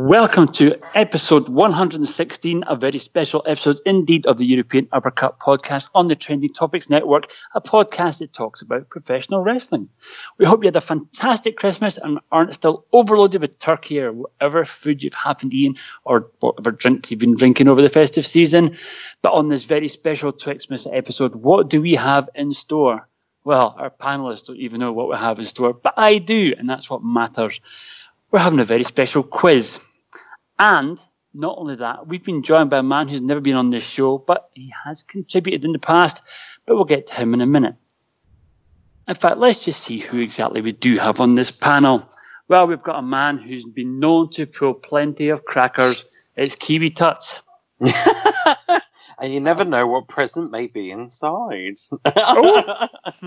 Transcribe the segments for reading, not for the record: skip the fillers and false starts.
Welcome to episode 116, a very special episode indeed of the European Uppercut podcast on the Trending Topics Network, a podcast that talks about professional wrestling. We hope you had a fantastic Christmas and aren't still overloaded with turkey or whatever food you've happened to eat or whatever drink you've been drinking over the festive season. But on this very special Twixmas episode, what do we have in store? Well, our panelists don't even know what we have in store, but I do, and that's what matters. We're having a very special quiz. And not only that, we've been joined by a man who's never been on this show, but he has contributed in the past, but we'll get to him in a minute. In fact, let's just see who exactly we do have on this panel. Well, we've got a man who's been known to pull plenty of crackers. It's Kiwi Tuts. And you never know what present may be inside. Oh.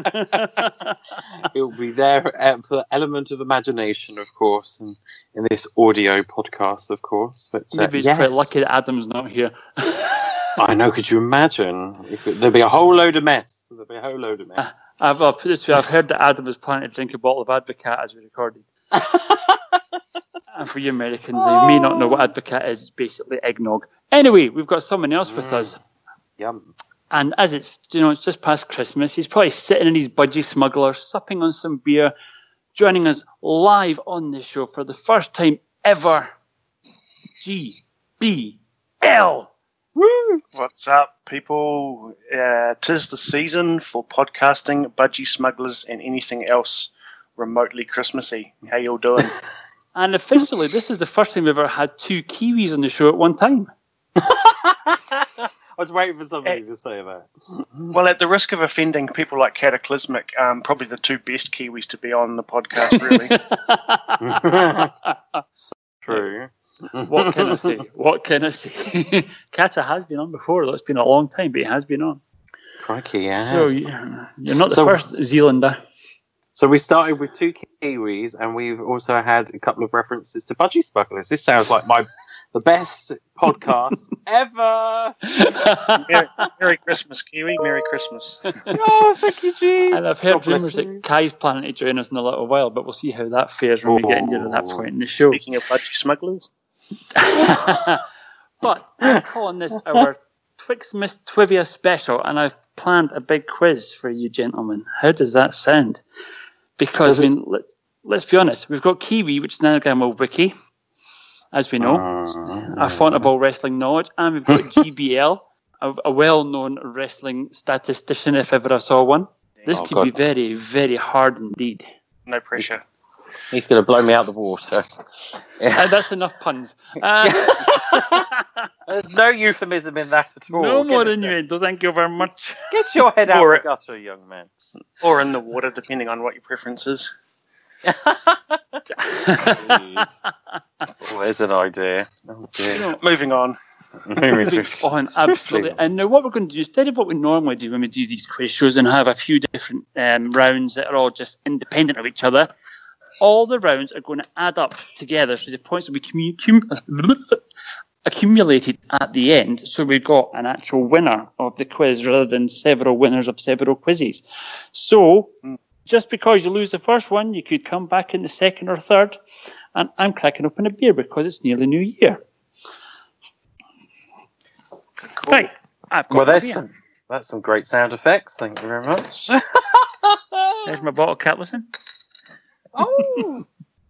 It will be there for the element of imagination, of course, and in this audio podcast, of course. But maybe it's quite lucky that Adam's not here. I know. Could you imagine? There'd be a whole load of mess. I'll put this way. I've heard that Adam was planning to drink a bottle of Advocaat as we recorded. And for you Americans, you may not know what Advocaat is. It's basically eggnog. Anyway, we've got someone else with us. Yum. And as it's just past Christmas, he's probably sitting in his budgie smuggler, supping on some beer, joining us live on this show for the first time ever. GBL. Woo! What's up, people? 'Tis the season for podcasting, budgie smugglers, and anything else remotely Christmassy. How y'all doing? And officially, this is the first time we've ever had two Kiwis on the show at one time. I was waiting for somebody to say that. Well, at the risk of offending people like Cataclysmic, probably the two best Kiwis to be on the podcast, really. True. What can I say? Kata has been on before, though. It's been a long time, but he has been on. Crikey, yeah. So you're not the first Zealander. So we started with two Kiwis, and we've also had a couple of references to budgie smugglers. This sounds like the best podcast ever. Merry Christmas, Kiwi. Merry Christmas. Oh, thank you, Jeeves. And I've heard rumours that Kai's planning to join us in a little while, but we'll see how that fares when we get near that point in the show. Speaking of budgie smugglers. But I'm calling this our Twixmas Trivia special, and I've planned a big quiz for you gentlemen. How does that sound? Because, let's be honest, we've got Kiwi, which is an anagram of Wiki, as we know, a font of all wrestling knowledge, and we've got GBL, a well-known wrestling statistician, if ever I saw one. This could be very, very hard indeed. No pressure. He's going to blow me out the water. That's enough puns. There's no euphemism in that at all. No more innuendo, thank you very much. Get your head out of the gutter, young man. Or in the water, depending on what your preference is. There's an idea. Oh, dear. Moving on. Absolutely. And now what we're going to do, instead of what we normally do when we do these quiz shows and have a few different rounds that are all just independent of each other, all the rounds are going to add up together, so the points will be accumulated at the end, so we've got an actual winner of the quiz rather than several winners of several quizzes. So, just because you lose the first one, you could come back in the second or third, and I'm cracking open a beer because it's nearly New Year. Cool. Right. That's some great sound effects. Thank you very much. There's my bottle, Catlison. Oh!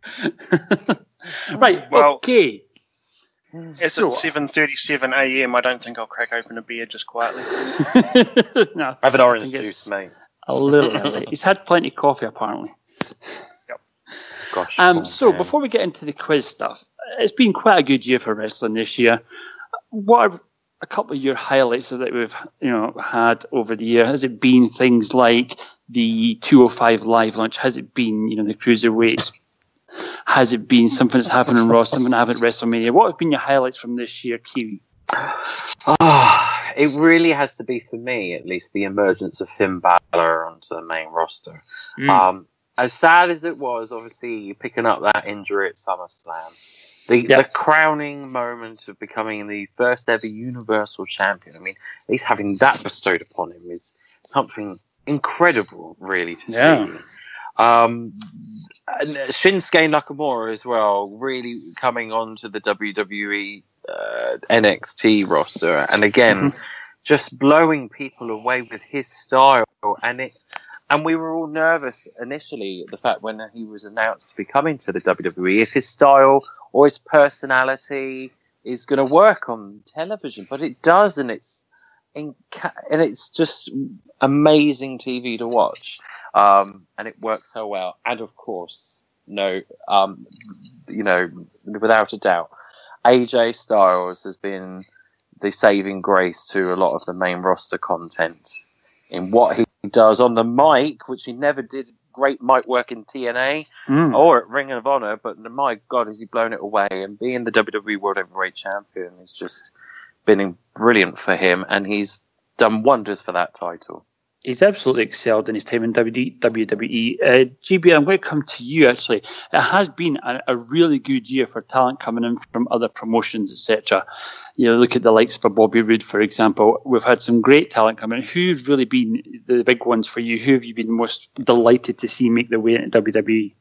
Right, well, okay. It's at 7:37 a.m. I don't think I'll crack open a beer just quietly. No, have an orange juice, mate. A little early. He's had plenty of coffee, apparently. Yep. Gosh. So before we get into the quiz stuff, it's been quite a good year for wrestling this year. What are a couple of your highlights that we've had over the year? Has it been things like the 205 live launch? Has it been the cruiserweights? Has it been something that's happened in Raw, something that happened at WrestleMania? What have been your highlights from this year, Kiwi? It really has to be, for me at least, the emergence of Finn Balor onto the main roster. As sad as it was, obviously, picking up that injury at SummerSlam, the crowning moment of becoming the first ever Universal Champion, I mean, at least having that bestowed upon him is something incredible, really, to see. And Shinsuke Nakamura as well, really coming onto the WWE NXT roster, and again, just blowing people away with his style. And we were all nervous initially at the fact when he was announced to be coming to the WWE, if his style or his personality is going to work on television, but it does, and it's just amazing TV to watch, and it works so well. And of course, without a doubt, AJ Styles has been the saving grace to a lot of the main roster content in what he does on the mic, which he never did great mic work in TNA or at Ring of Honor, but my God, has he blown it away. And being the WWE World Heavyweight Champion has just been brilliant for him, and he's done wonders for that title. He's absolutely excelled in his time in WWE. GB, I'm going to come to you, actually. It has been a really good year for talent coming in from other promotions, etc. Look at the likes of Bobby Roode, for example. We've had some great talent coming in. Who's really been the big ones for you? Who have you been most delighted to see make their way into WWE?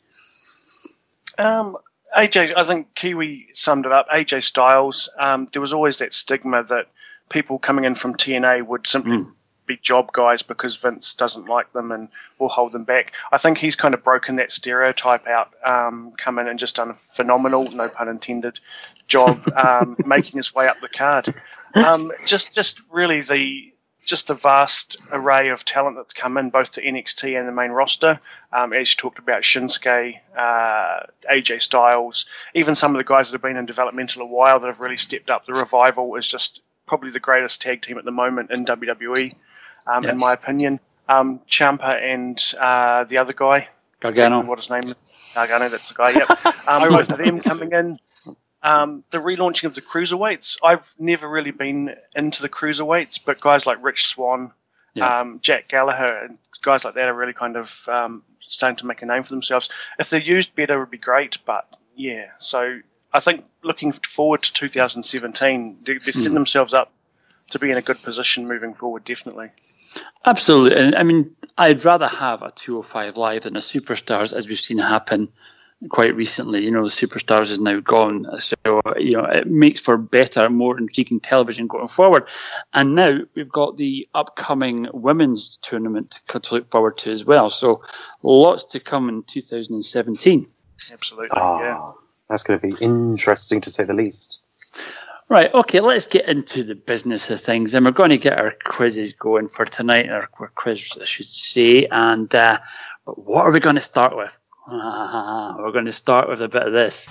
AJ, I think Kiwi summed it up. AJ Styles. There was always that stigma that people coming in from TNA would simply be job guys because Vince doesn't like them and will hold them back. I think he's kind of broken that stereotype out, come in and just done a phenomenal, no pun intended, job making his way up the card. Just really the vast array of talent that's come in, both to NXT and the main roster. As you talked about, Shinsuke, AJ Styles, even some of the guys that have been in developmental a while that have really stepped up. The Revival is just probably the greatest tag team at the moment in WWE. In my opinion, Ciampa and the other guy, Gargano. What his name is? Gargano, that's the guy. Yep. Both of them coming in. The relaunching of the cruiserweights. I've never really been into the cruiserweights, but guys like Rich Swann, Jack Gallagher, and guys like that are really kind of starting to make a name for themselves. If they're used better, it would be great. But yeah, so I think looking forward to 2017, they're setting themselves up to be in a good position moving forward, definitely. Absolutely. And I mean, I'd rather have a 205 Live than a Superstars, as we've seen happen quite recently. The Superstars is now gone. So, it makes for better, more intriguing television going forward. And now we've got the upcoming women's tournament to look forward to as well. So lots to come in 2017. Absolutely, yeah. That's going to be interesting, to say the least. Right, okay, let's get into the business of things, and we're going to get our quizzes going for tonight, or quiz, I should say. And but what are we going to start with? We're going to start with a bit of this.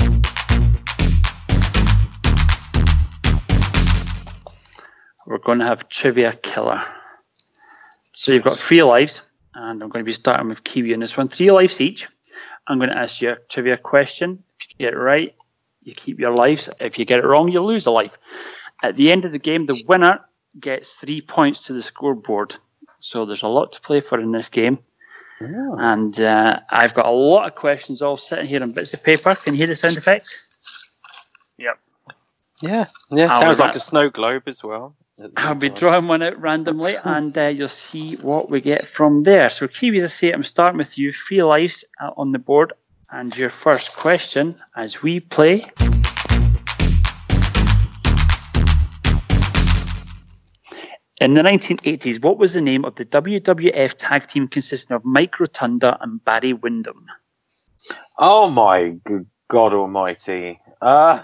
We're going to have Trivia Killer. So you've got 3 lives, and I'm going to be starting with Kiwi on this one. 3 lives each. I'm going to ask you a trivia question. If you get it right, you keep your lives. If you get it wrong, you lose a life. At the end of the game, the winner gets 3 points to the scoreboard. So there's a lot to play for in this game. Oh. And I've got a lot of questions all sitting here on bits of paper. Can you hear the sound effect? Yep. Yeah. Sounds like a snow globe as well. I'll be drawing one out randomly, and you'll see what we get from there. So, Kiwi, as I say, I'm starting with you. 3 lives on the board. And your first question as we play. In the 1980s, what was the name of the WWF tag team consisting of Mike Rotunda and Barry Windham? Oh my God almighty. Pass.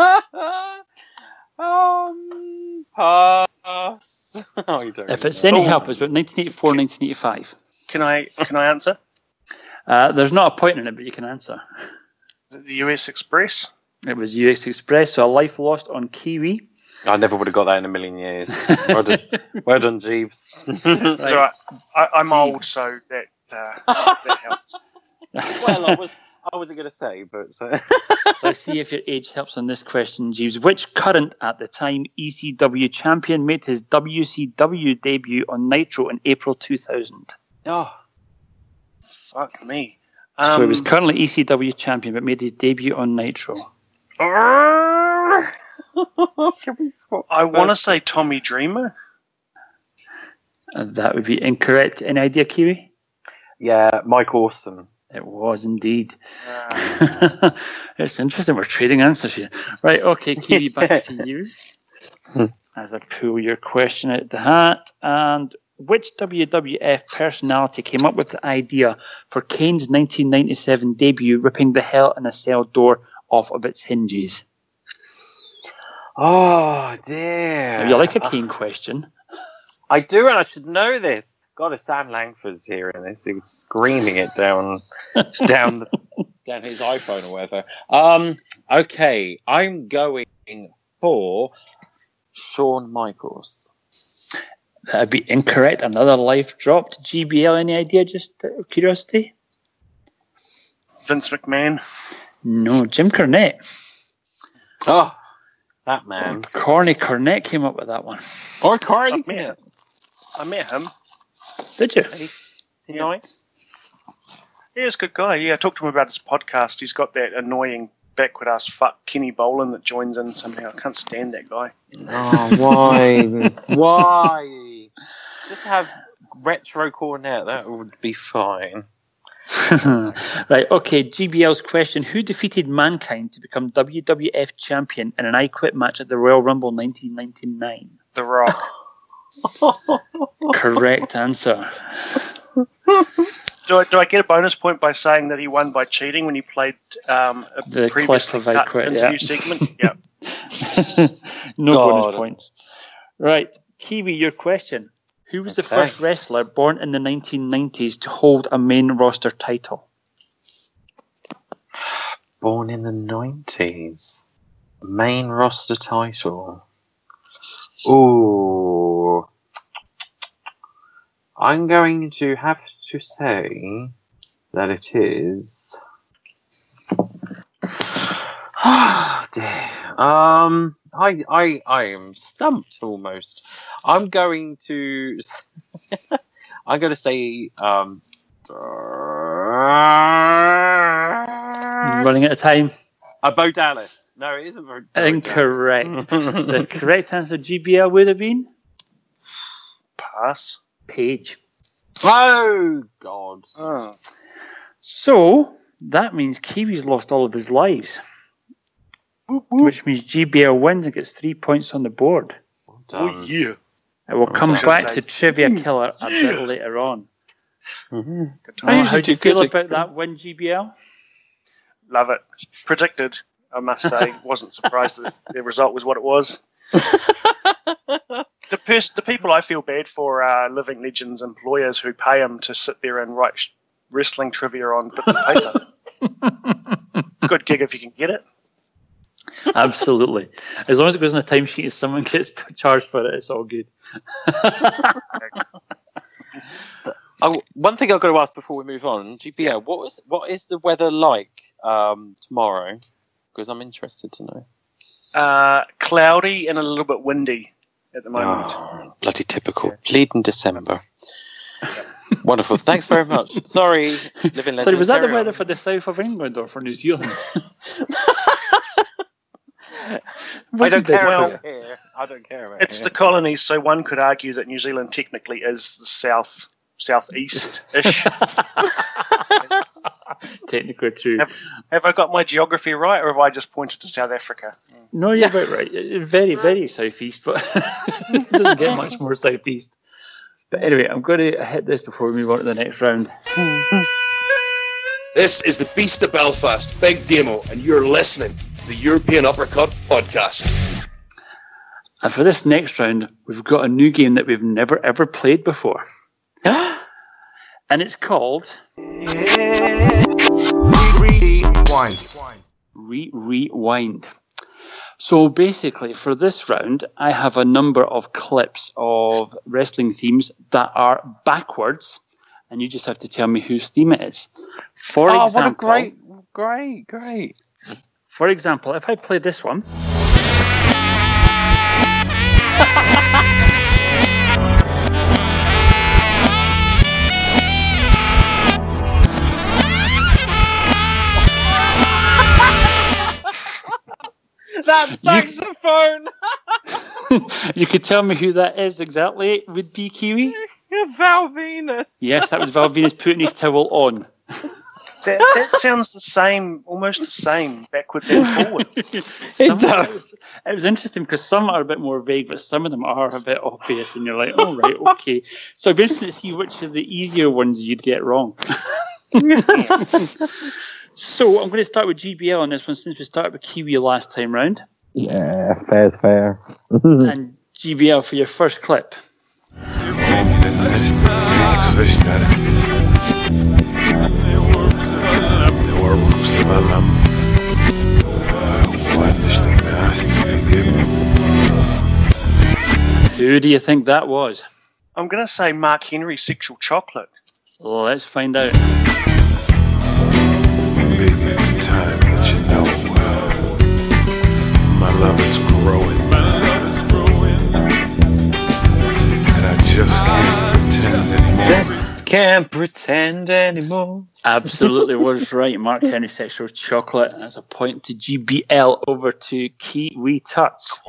Oh, you don't if it's any help, it's about 1984, 1985. Can I answer? There's not a point in it, but you can answer. The US Express? It was US Express, so a life lost on Kiwi. I never would have got that in a million years. Well done, Jeeves. Right. So I'm old, so that helps. Well, I wasn't going to say, but... So. Let's see if your age helps on this question, Jeeves. Which current, at the time, ECW champion made his WCW debut on Nitro in April 2000? Oh, fuck me. So he was currently ECW champion, but made his debut on Nitro. Can we swap? I want to say Tommy Dreamer. That would be incorrect. Any idea, Kiwi? Yeah, Mike Awesome. It was indeed. It's interesting. We're trading answers here. Right, okay, Kiwi, back to you. As I pull your question out the hat. And which WWF personality came up with the idea for Kane's 1997 debut ripping the Hell in a Cell door off of its hinges? Oh, dear. Now, you like a Kane question? I do, and I should know this. God, if Sam Langford's here in this, he's screaming it down his iPhone or whatever. Okay, I'm going for Shawn Michaels. That'd be incorrect. Another life dropped. GBL, any idea? Just out of curiosity. Vince McMahon. No, Jim Cornette. Oh, that man. Corny Cornette came up with that one. Or Corny. I met him. Did you? Is he nice? Yeah, he's a good guy. Yeah, I talked to him about his podcast. He's got that annoying backward ass fuck Kenny Bolin that joins in somehow. I can't stand that guy. Oh, why? Why? Just have retro Cornette. That would be fine. Right, okay, GBL's question. Who defeated Mankind to become WWF champion in an I Quit match at the Royal Rumble 1999? The Rock. Correct answer. Do I get a bonus point by saying that he won by cheating when he played the previously cut interview segment? Yeah. No bonus points. Right, Kiwi, your question. Who was the first wrestler born in the 1990s to hold a main roster title? Born in the 90s. Main roster title. Ooh. I'm going to have to say that it is... Oh, dear. I am stumped almost. I'm going to say running out of time. Bo Dallas. No, it isn't Bo Incorrect. The correct answer, GBL, would have been Pass. Page. Oh God. Oh. So that means Kiwi's lost all of his lives. Boop, boop. Which means GBL wins and gets 3 points on the board. Oh, yeah. It will come back to Trivia Killer a bit later on. Mm-hmm. How do you feel about that win, GBL? Love it. Predicted, I must say. Wasn't surprised that the result was what it was. The people I feel bad for are Living Legends employers who pay them to sit there and write wrestling trivia on bits of paper. Good gig if you can get it. Absolutely. As long as it goes on a timesheet and someone gets charged for it, it's all good. One thing I've got to ask before we move on, GPL, what is the weather like tomorrow? Because I'm interested to know. Cloudy and a little bit windy at the moment. Oh, bloody typical. Leading December. Wonderful. Thanks very much. Sorry, Living Legend. Sorry, was that the weather for the south of England or for New Zealand? I don't care about here. I don't care about it's here. the colonies, so one could argue that New Zealand technically is the southeast-ish. Technically true. Have I got my geography right, or have I just pointed to South Africa? No, you're about right. Very, very southeast, but it doesn't get much more southeast. But anyway, I'm going to hit this before we move on to the next round. This is the Beast of Belfast, Big Demo, and you're listening to the European Uppercut Podcast. And for this next round, we've got a new game that we've never ever played before. And it's called Rewind. So basically, for this round, I have a number of clips of wrestling themes that are backwards, and you just have to tell me whose theme it is. For example, what a great. For example, if I play this one. That saxophone! You could tell me who that is exactly, would be Kiwi? Val Venus. Yes, that was Val Venus putting his towel on. That sounds the same, almost the same, backwards and forwards. It was interesting because some are a bit more vague, but some of them are a bit obvious, and you're like, oh, right, okay. So it'd be interesting to see which of the easier ones you'd get wrong. So I'm going to start with GBL on this one, since we started with Kiwi last time round. Yeah, fair's fair. And GBL for your first clip. Who do you think that was? I'm going to say Mark Henry, Sexual Chocolate. Let's find out. Maybe it's time that you know my love is growing. And I just can't pretend anymore. Can't pretend anymore. Absolutely was right. Mark Henry, Sexual Chocolate. That's a point to GBL. Over to Kiwi Tuts.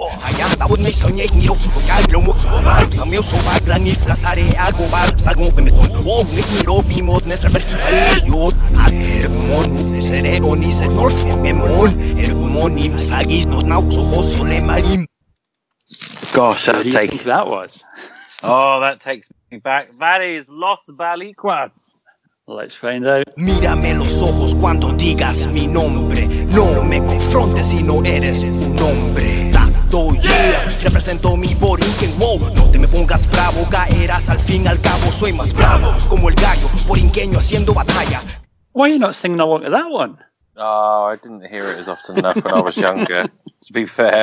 Gosh, What do you think that was? Oh, that takes me back. That is Los Balicuas. Let's find out. Mírame los ojos cuando digas mi nombre. No me confrontes si no eres un hombre. Tato, yeah, represento mi borinquen. Wow, no te me pongas bravo, caerás al fin al cabo. Soy más bravo, como el gallo, borinqueño haciendo batalla. Why are you not singing along to that one? Oh, I didn't hear it as often enough when I was younger, to be fair.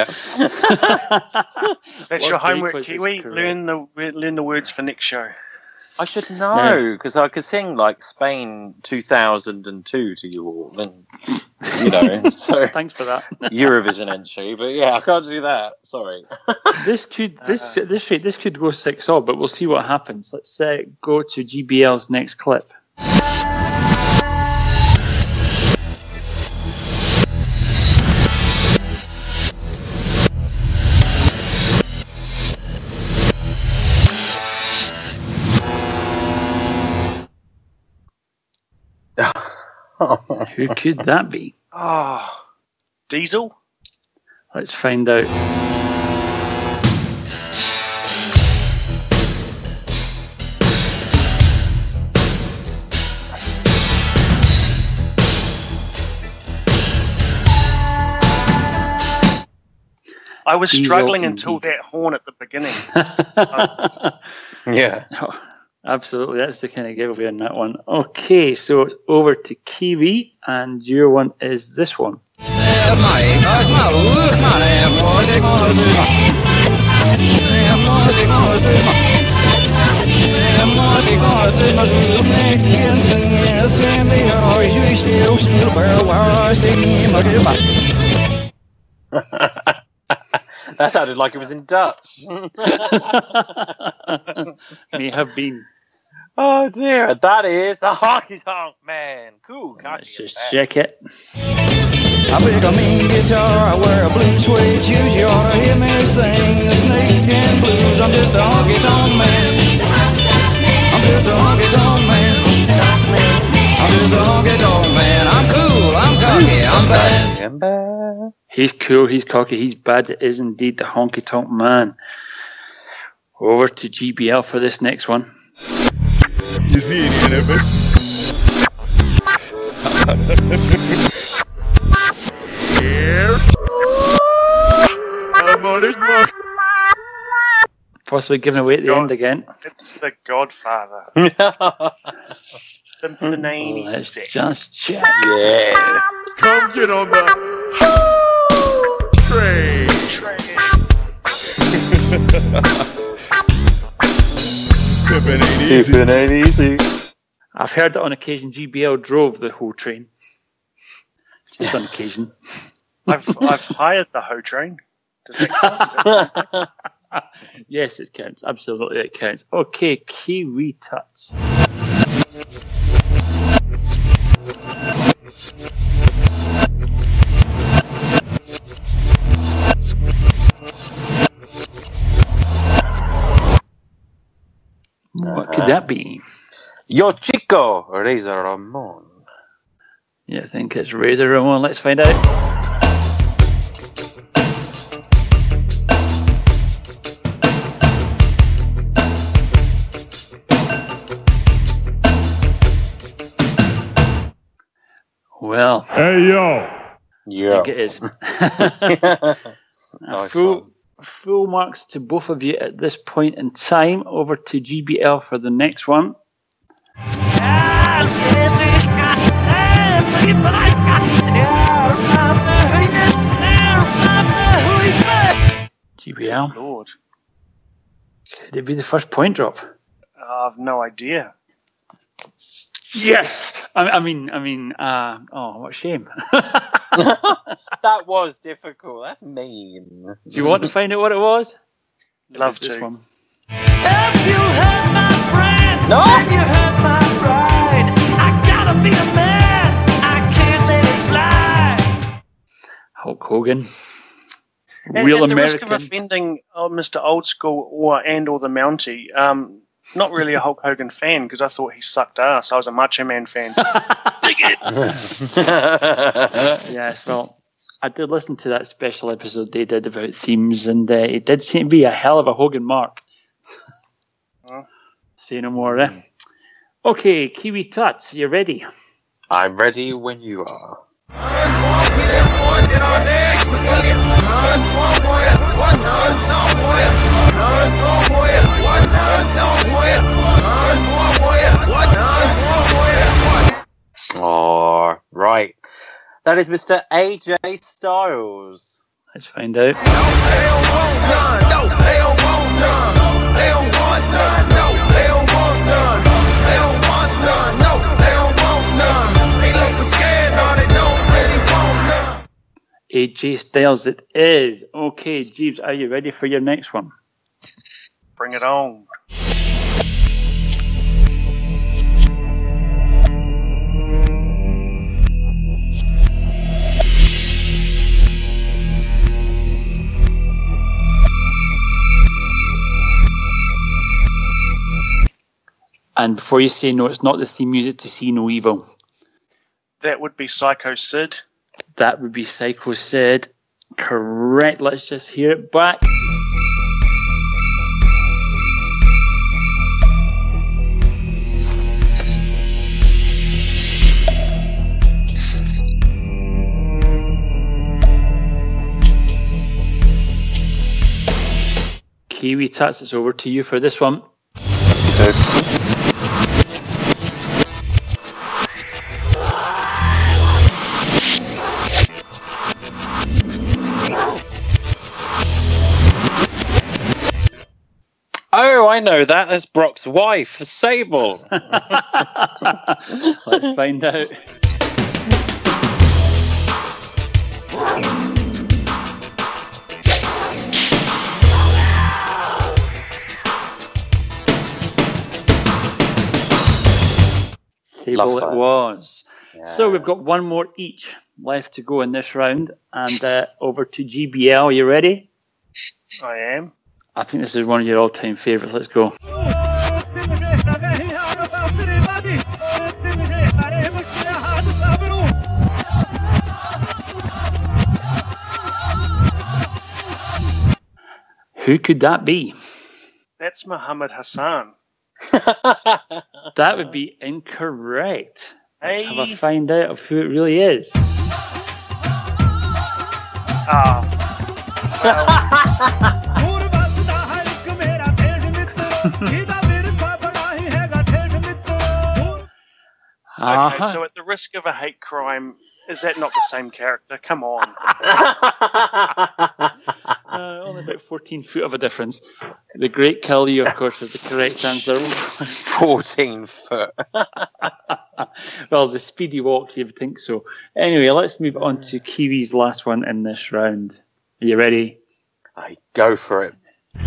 That's your homework, Kiwi. Learn the words for next show. I should know, because I could sing like Spain 2002 to you all, and you know. So thanks for that. Eurovision entry, but yeah, I can't do that. Sorry. This could go 6-0, but we'll see what happens. Let's go to GBL's next clip. Who could that be? Oh, Diesel? Let's find out. I was struggling until that horn at the beginning. Yeah. Oh, absolutely, that's the kind of giveaway on that one. Okay, so it's over to Kiwi, and your one is this one. That sounded like it was in Dutch. May have been. Oh dear, that is the Honky Tonk Man. Cool. Let's just check it. I pick a mean guitar, I wear a blue suede shoes. You ought to hear me sing the snakeskin blues. I'm just a honky tonk man. I'm just a honky tonk man. I'm just a honky tonk man. I'm cool, I'm cocky, I'm bad. I'm bad. He's cool, he's cocky, he's bad. It is indeed the Honky Tonk Man. Over to GBL for this next one. You see any of it? Possibly giving away at the end again. It's the Godfather. The Panini. Let's just check. Yeah. Come get on the train. Keeping ain't easy. I've heard that on occasion GBL drove the whole train. Just on occasion. I've hired the Ho train. Does that count? Yes, it counts. Absolutely, it counts. Okay, Kiwi Tuts. What could that be? Yo Chico, Razor Ramon. You think it's Razor Ramon? Let's find out. Well, Hey, yo. Yeah. I think it is. Nice Full marks to both of you at this point in time. Over to GBL for the next one. GBL. Lord. Could it be the first point drop? I've no idea. Yes. I mean. Oh, what a shame. That was difficult. That's mean. Do you want to find out what it was? Love This to. one. If you hurt my friends, No. then you hurt my pride. I gotta be a man. I can't let it slide. Hulk Hogan. At Real the risk American. of offending Mr. Old School or the Mountie, not really a Hulk Hogan fan because I thought he sucked ass. I was a Macho Man fan. Dig it! Yes, well, I did listen to that special episode they did about themes, and it did seem to be a hell of a Hogan mark. Say no more, eh? Okay, Kiwi Tuts, you ready? I'm ready when you are. Oh, right. That is Mr. AJ Styles. Let's find out. AJ Styles it is. Okay, Jeeves, are you ready for your next one? Bring it on. And before you say no, it's not the theme music to See No Evil. That would be Psycho Sid. That would be Psycho Sid. Correct. Let's just hear it back. Kiwi Tuts, it's over to you for this one. Oh, I know that. That's Brock's wife, Sable. Let's find out. Sable it was. Yeah. So we've got one more each left to go in this round. And over to GBL. Are you ready? I am. I think this is one of your all-time favourites. Let's go. Who could that be? That's Muhammad Hassan. That would be incorrect. Let's Hey. have a find out of who it really is. Okay, so at the risk of a hate crime, is that not the same character? Come on. Only about 14 foot of a difference. The Great Khali, of course, is the correct answer. 14 foot. Well, the speedy walk, you'd think so. Anyway, let's move on to Kiwi's last one in this round. Are you ready? I go for it.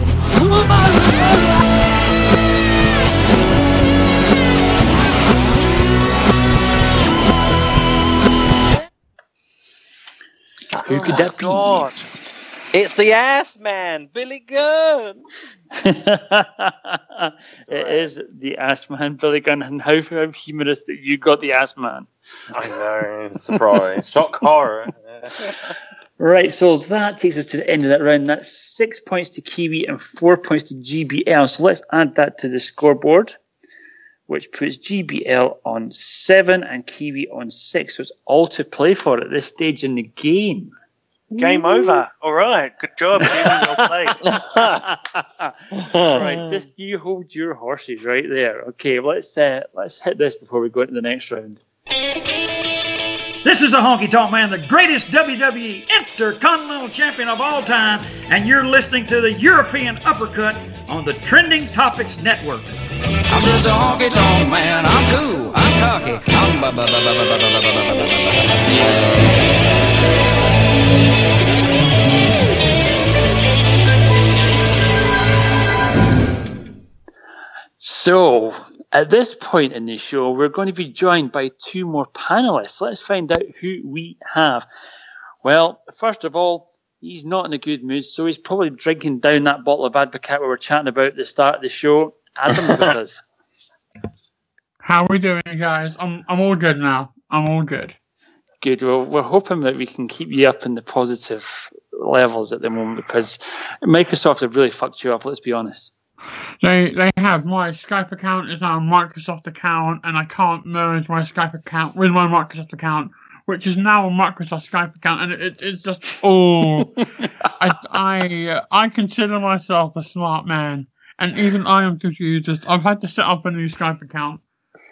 Who could that be? It's the Ass Man, Billy Gunn. It is the Ass Man, Billy Gunn, and how humorous that you got the Ass Man. I know, surprise. Shock horror. Right, so that takes us to the end of that round. That's 6 points to Kiwi and 4 points to GBL. So let's add that to the scoreboard, which puts GBL on 7 and Kiwi on 6. So it's all to play for at this stage in the game. Game over. All right. Good job. Well played. Right, just you hold your horses right there. Okay, let's hit this before we go into the next round. This is a Honky Tonk Man, the greatest WWE Intercontinental Champion of all time, and you're listening to the European Uppercut on the Trending Topics Network. I'm just a honky tonk man. I'm cool. I'm cocky. I'm So, at this point in the show, we're going to be joined by 2 more panelists. Let's find out who we have. Well, first of all, he's not in a good mood, so he's probably drinking down that bottle of Advocaat we were chatting about at the start of the show. Adam with us. How are we doing, guys? I'm all good now. I'm all good. Good. Well, we're hoping that we can keep you up in the positive levels at the moment, because Microsoft have really fucked you up, let's be honest. They have. My Skype account is now a Microsoft account, and I can't merge my Skype account with my Microsoft account, which is now a Microsoft Skype account, and it's just I consider myself a smart man, and even I am confused. I've had to set up a new Skype account.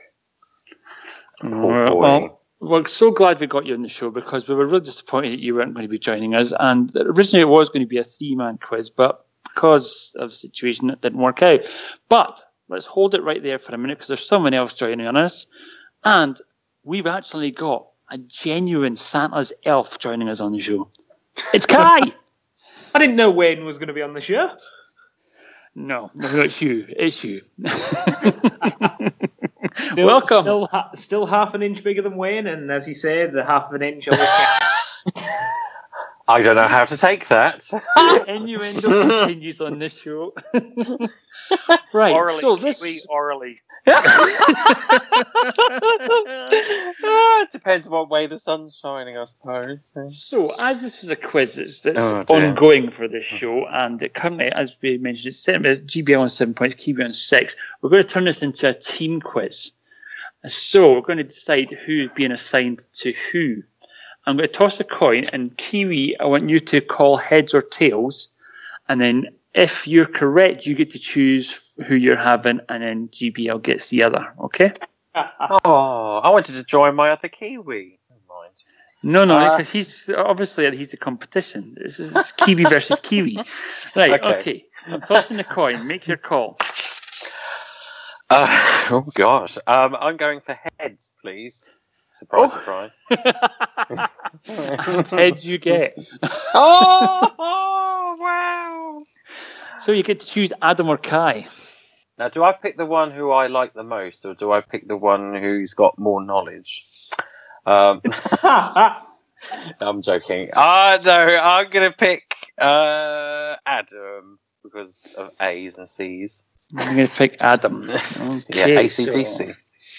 Well, we're so glad we got you on the show, because we were really disappointed that you weren't going to be joining us, and originally it was going to be a 3-man quiz, but because of the situation, it didn't work out. But let's hold it right there for a minute, because there's someone else joining on us, and we've actually got a genuine Santa's elf joining us on the show. It's Kai. I didn't know Wayne was going to be on the show. No, it's you. It's you. Welcome. Still half an inch bigger than Wayne, and as you said, the half of an inch always counts. I don't know how to take that. Innuendo continues on this show. Right, orally, so this... orally. It depends what way the sun's shining, I suppose. So, as this is a quiz that's ongoing for this show, and it currently, as we mentioned, it's set as GBL on 7 points, Kiwi on 6. We're going to turn this into a team quiz. So, we're going to decide who's being assigned to who. I'm going to toss a coin, and Kiwi, I want you to call heads or tails, and then if you're correct, you get to choose who you're having, and then GBL gets the other, okay? Oh, I wanted to join my other Kiwi. Never mind. No, because he's the competition. This is Kiwi versus Kiwi. Right, okay. I'm tossing the coin. Make your call. Oh, gosh. I'm going for heads, please. Surprise, surprise. Heads you get. Oh, wow. So you get to choose Adam or Kai. Now, do I pick the one who I like the most, or do I pick the one who's got more knowledge? I'm joking. No, I'm going to pick Adam because of A's and C's. I'm going to pick Adam. Okay, yeah, ACDC.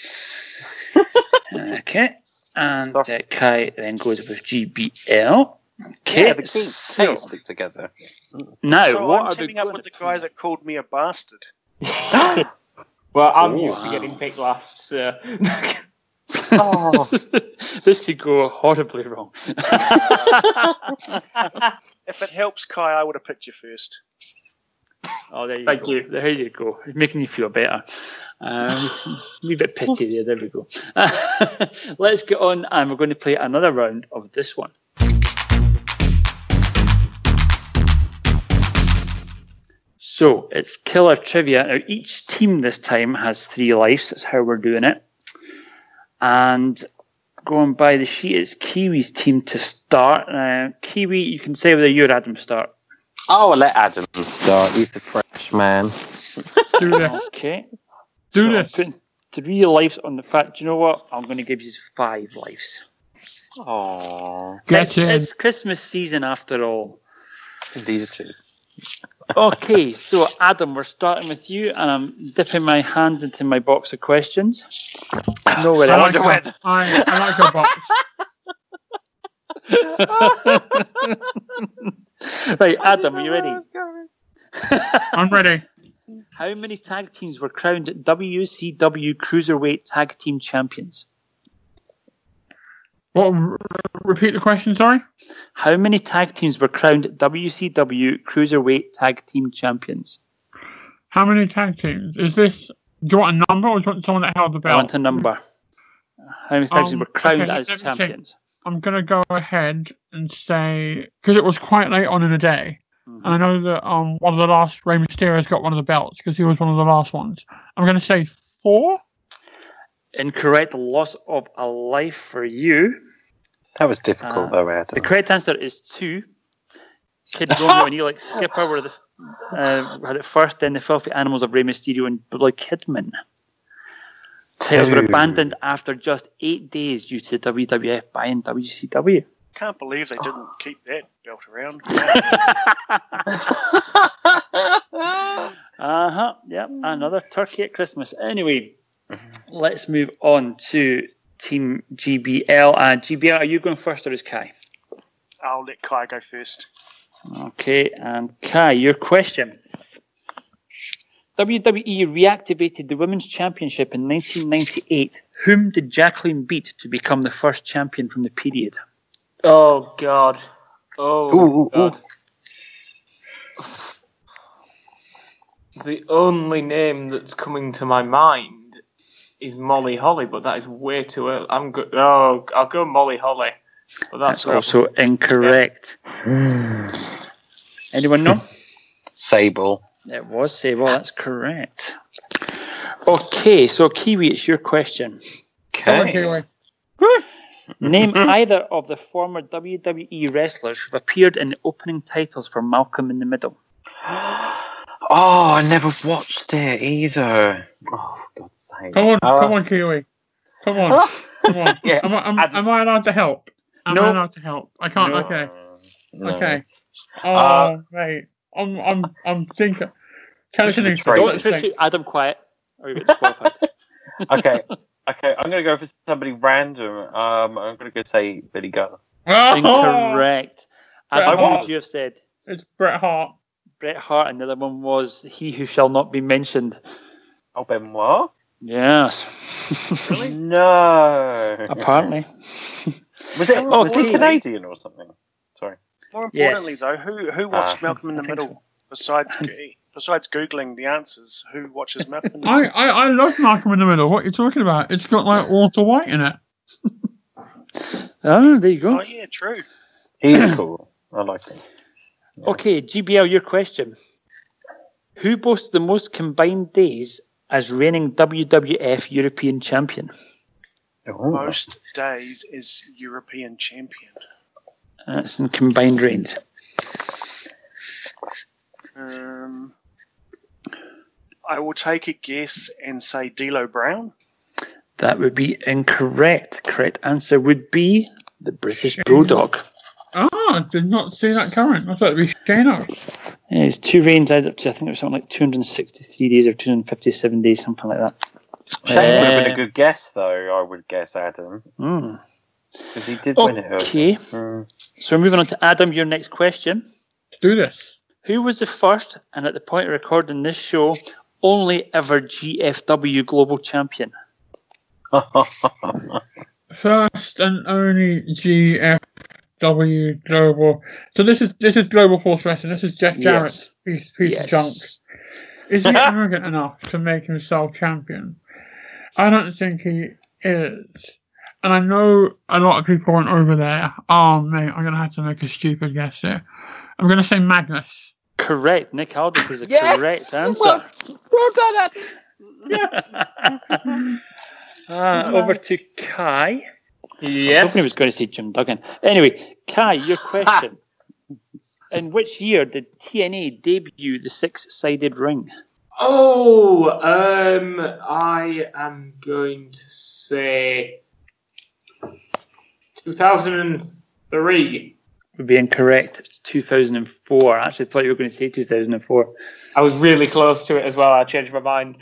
Okay, and Kai then goes with GBL. Okay, yeah, the K's stick together. Now, so what I'm are teaming up with the guy that called me a bastard. Well, I'm used to getting picked last, so... This could go horribly wrong. If it helps, Kai, I would have picked you first. Oh, there you Thank go. you. There you go. It's making you feel better. A bit pity there. There we go. Let's get on, and we're going to play another round of this one. So it's killer trivia. Now, each team this time has 3 lives. That's how we're doing it. And going by the sheet, it's Kiwi's team to start. Kiwi, you can say whether you or Adam start. Oh, I'll let Adam start. He's the fresh man. Do this. Okay. Do this. I'm putting 3 lives on the fact. Do you know what? I'm going to give you 5 lives. Oh, It's Christmas season after all. Indeed it is. Okay, so Adam, we're starting with you, and I'm dipping my hand into my box of questions. No worries. I like your box. Right, Adam, are you ready? I'm ready. How many tag teams were crowned WCW Cruiserweight Tag Team Champions? What? Repeat the question, sorry? How many tag teams were crowned WCW Cruiserweight Tag Team Champions? How many tag teams? Do you want a number or do you want someone that held the belt? I want a number. How many tag teams were crowned as champions? I'm going to go ahead and say, because it was quite late on in the day, and I know that one of the last, Rey Mysterio's got one of the belts because he was one of the last ones. I'm going to say 4. Incorrect. Loss of a life for you. That was difficult, though, Adam. The correct answer is 2. Kid Romeo and Elix Skipper were had it first, then the Filthy Animals of Rey Mysterio and Billy Kidman. Titles were abandoned after just 8 days due to WWF buying WCW. Can't believe they didn't keep that belt around. Yep, another turkey at Christmas. Anyway, let's move on to Team GBL. GBL, are you going first or is Kai? I'll let Kai go first. Okay, and Kai, your question. WWE reactivated the Women's Championship in 1998. Whom did Jacqueline beat to become the first champion from the period? Oh, God. God. The only name that's coming to my mind is Molly Holly, but that is way too early. I'll go Molly Holly. But that's also incorrect. Anyone know? Sable. It was Sable, that's correct. Okay, so Kiwi, it's your question. Okay. Name either of the former WWE wrestlers who've appeared in the opening titles for Malcolm in the Middle. Oh, I never watched it either. Oh, for God's sake. Come on, Kiwi. Come on. Yeah. Am I allowed to help? Am I allowed to help? I can't. No. Okay. No. Okay. Oh, mate. I'm thinking. Adam, quiet. Or you get disqualified. Okay. I'm going to go for somebody random. I'm going to go say Billy Gunn. Incorrect. Adam, what would you have said? It's Bret Hart. Bret Hart, and the other one was He Who Shall Not Be Mentioned. Oh, Benoit? Yes. Really? No. Apparently. Was he Canadian or something? Sorry. More importantly, though, who watched Malcolm in the Middle besides Googling the answers? Who watches Malcolm in the Middle? I love Malcolm in the Middle. What are you talking about? It's got like Walter White in it. Oh, there you go. Oh, yeah, true. He's cool. I like him. Yeah. Okay, GBL, your question. Who boasts the most combined days as reigning WWF European Champion? Most days is European Champion. That's in combined reigns. I will take a guess and say D'Lo Brown. That would be incorrect. Correct answer would be the British Bulldog. Oh, I did not see that coming. I thought it would be Shane. Yeah, it's 2 reigns out up to, I think it was something like 263 days or 257 days, something like that. Shane would have been a good guess, though, I would guess, Adam. Because he did win it earlier. Okay. So we're moving on to Adam, your next question. Let's do this. Who was the first, and at the point of recording this show, only ever GFW Global Champion? First and only GFW Global. So this is Global Force Wrestling. This is Jeff Jarrett's piece of junk. Is he arrogant enough to make himself champion? I don't think he is. And I know a lot of people went over there. Oh, mate, I'm going to have to make a stupid guess here. I'm going to say Magnus. Correct. Nick Aldis is a correct answer. Well done, Adam. Yes. Over to Kai. Yes. I was hoping he was going to say Jim Duggan. Anyway, Kai, your question. In which year did TNA debut the 6-sided ring? I am going to say 2003. would be incorrect. It's 2004. I actually thought you were going to say 2004. I was really close to it as well. I changed my mind.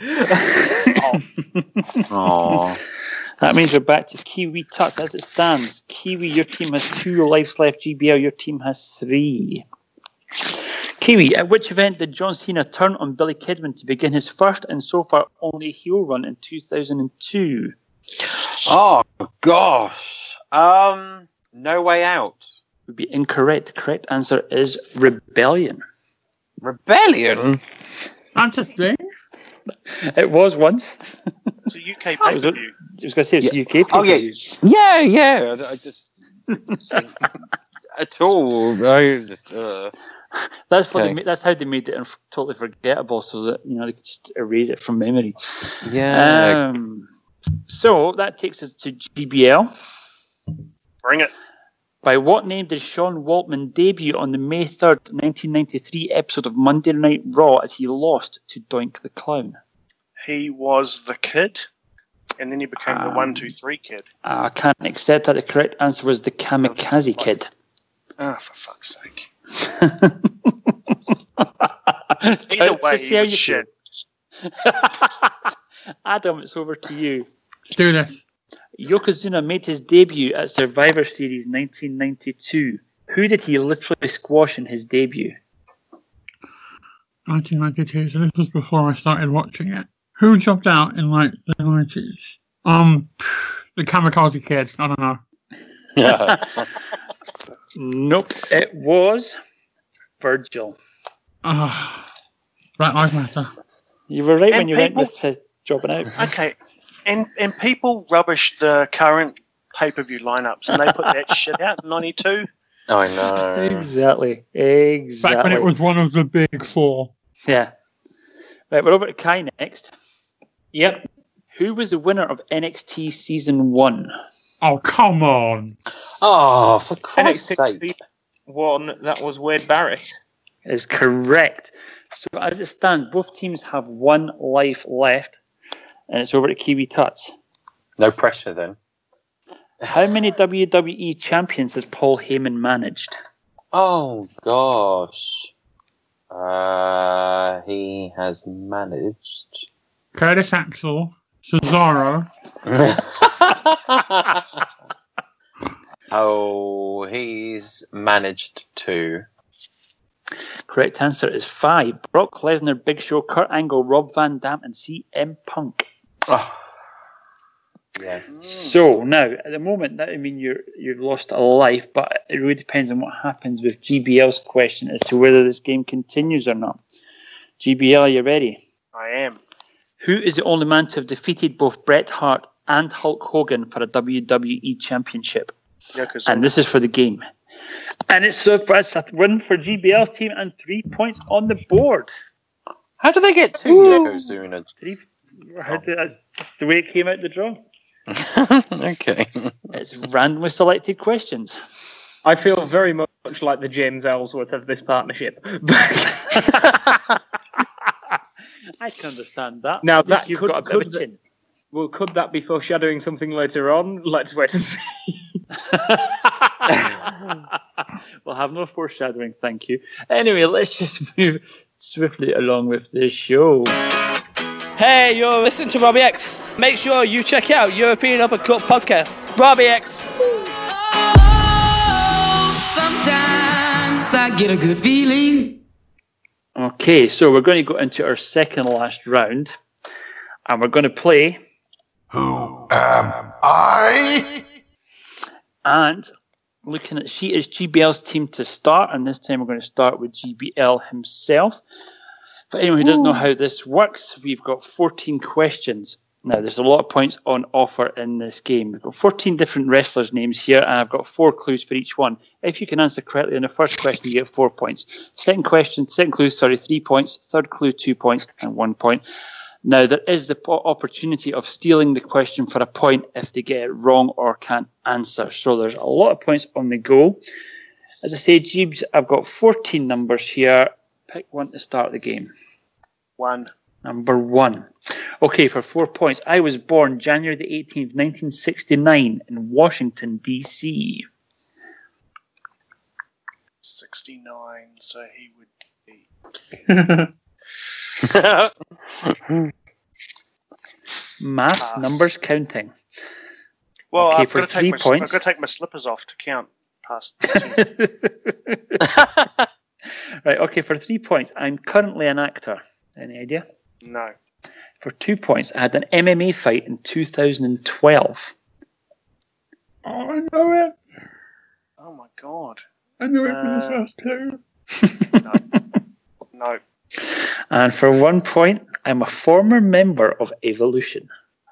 Oh. That means we're back to Kiwi Tuts as it stands. Kiwi, your team has 2 lives left. GBL, your team has 3. Kiwi, at which event did John Cena turn on Billy Kidman to begin his first and so far only heel run in 2002? Oh, gosh. No Way Out. Would be incorrect. The correct answer is Rebellion. Rebellion? That's a thing. It was once. It's a UK pay-per-view. I was going to say it's a UK pay-per-view. Yeah. I just... at all. I just... That's how they made it totally forgettable, so that they could just erase it from memory. Yeah. So that takes us to GBL. Bring it. By what name did Sean Waltman debut on the May 3rd, 1993 episode of Monday Night Raw as he lost to Doink the Clown? He was the Kid, and then he became the 1-2-3 Kid. I can't accept that. The correct answer was the Kamikaze Kid. Ah, for fuck's sake. Either way, he was shit. Adam, it's over to you. Let's do this. Yokozuna made his debut at Survivor Series 1992. Who did he literally squash in his debut? 1992, so this was before I started watching it. Who dropped out in the 90s? The Kamikaze Kid. I don't know. Nope, it was Virgil. Black Lives Matter. You were right when you went with dropping out. Okay, and people rubbish the current pay-per-view lineups, and they put that shit out in 92. I know. Exactly. Back when it was one of the big 4. Yeah. Right, we're over to Kai next. Yep. Who was the winner of NXT Season 1? Oh, come on. Oh, for Christ's sake. One, that was Wade Barrett. Is correct. So as it stands, both teams have 1 life left, and it's over to Kiwi Tuts. No pressure then. How many WWE champions has Paul Heyman managed? Oh, gosh. He has managed... Curtis Axel, Cesaro. Oh, he's managed 2. Correct answer is 5. Brock Lesnar, Big Show, Kurt Angle, Rob Van Dam, and CM Punk. Oh. Yes. So now, at the moment, that you've lost a life, but it really depends on what happens with GBL's question as to whether this game continues or not. GBL, are you ready? I am. Who is the only man to have defeated both Bret Hart and Hulk Hogan for a WWE Championship? And this is for the game. And it's a win for GBL's team and 3 points on the board. How do they get 2 Yokozuna? That's just the way it came out the draw. Okay. It's randomly selected questions. I feel very much like the James Ellsworth of this partnership. I can understand that. Now that you've got a bit of a chin. Well, could that be foreshadowing something later on? Let's wait and see. We'll have no foreshadowing, thank you. Anyway, let's just move swiftly along with the show. Hey, you're listening to Robbie X. Make sure you check out European Uppercut Podcast. Robbie X. Sometimes I get a good feeling. Okay, so we're going to go into our second last round, and we're going to play Who Am I? And looking at she is GBL's team to start, and this time we're going to start with GBL himself. For anyone who doesn't know how this works, we've got 14 questions. Now, there's a lot of points on offer in this game. We've got 14 different wrestlers' names here, and I've got 4 clues for each one. If you can answer correctly on the first question, you get 4 points. Second clue, 3 points. Third clue, 2 points, and 1 point. Now, there is the opportunity of stealing the question for a point if they get it wrong or can't answer. So there's a lot of points on the go. As I say, Jeebs, I've got 14 numbers here. Pick one to start the game. 1. Number 1. Okay, for 4 points. I was born January the 18th, 1969 in Washington, D.C. 69, so he would be. Maths, numbers, counting. Well, okay, I've got to take my slippers off to count past 10. Right, okay, for 3 points, I'm currently an actor. Any idea? No. For 2 points, I had an MMA fight in 2012. Oh, I know it. Oh my god. I knew it from the first clue. No. And for 1 point, I'm a former member of Evolution.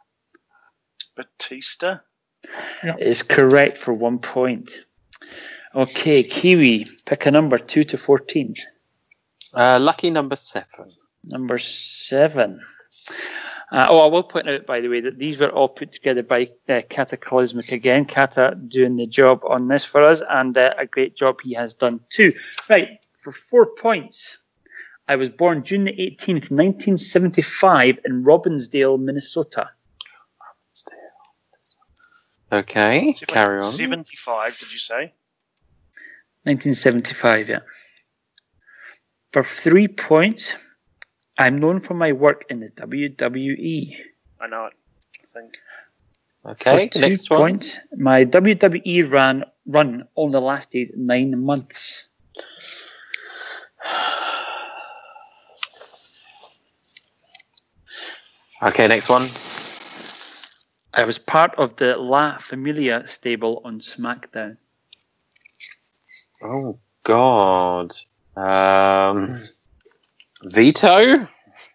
Batista? Yep. Is correct for 1 point. Okay, Kiwi, pick a number 2 to 14. Lucky number 7. Number 7. I will point out, by the way, that these were all put together by Cataclysmic again. Kata doing the job on this for us, and a great job he has done too. Right, for 4 points, I was born June the 18th, 1975 in Robbinsdale, Minnesota. Okay, carry on. 75, did you say? 1975, yeah. For 3 points, I'm known for my work in the WWE. I know it, I think. Okay, for next 2 one. points, my WWE run only lasted 9 months. Okay, next one. I was part of the La Familia stable on SmackDown. Oh, God. Vito?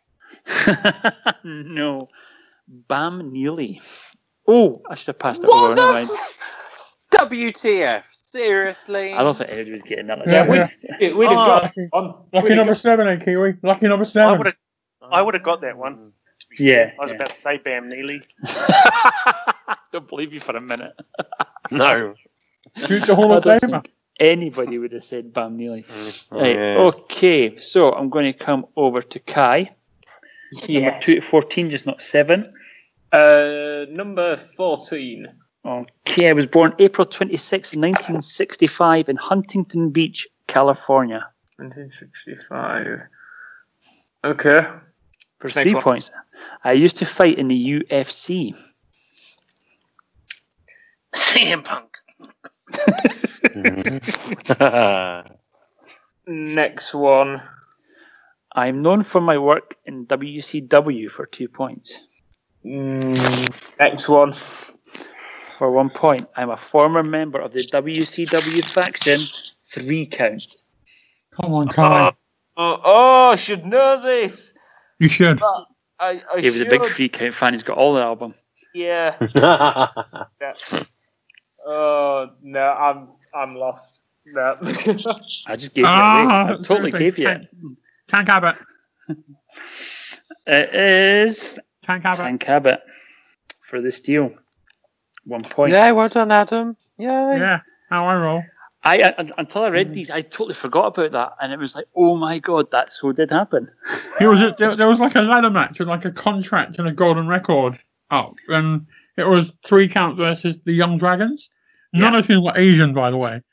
No. Bam Neely. Oh, I should have passed it What over. the Never mind. WTF? Seriously? I don't think Ed was getting that. Yeah, we'd have got on. Lucky number 7, eh, Kiwi? Lucky number 7. I would have got that one. To be fair. I was about to say Bam Neely. Don't believe you for a minute. No. Future Hall of Famer. Anybody would have said Bam Neely. Right, okay, so I'm going to come over to Kai. Number 2 to 14, just not 7. Number 14. Okay, I was born April 26, 1965 in Huntington Beach, California. 1965. Okay. For 3 points, I used to fight in the UFC. CM Punk. Next one. I'm known for my work in WCW for 2 points. Next one. For 1 point, I'm a former member of the WCW faction. 3 count. Come on, Kai. I should know this. You should. He was a big 3 count fan. He's got all the album. Yeah. Oh no, I'm lost. No. I just gave you I totally gave you it. Tank Abbott. It is Tank Abbott. Tank Abbott for the steal. 1 point. Yeah, well done, Adam. Yay. Yeah, how I roll. Until I read these, I totally forgot about that, and it was like, oh my god, that so did happen. There was like a ladder match with like a contract and a golden record up, and it was 3 count versus the Young Dragons. None of whom were Asian, by the way.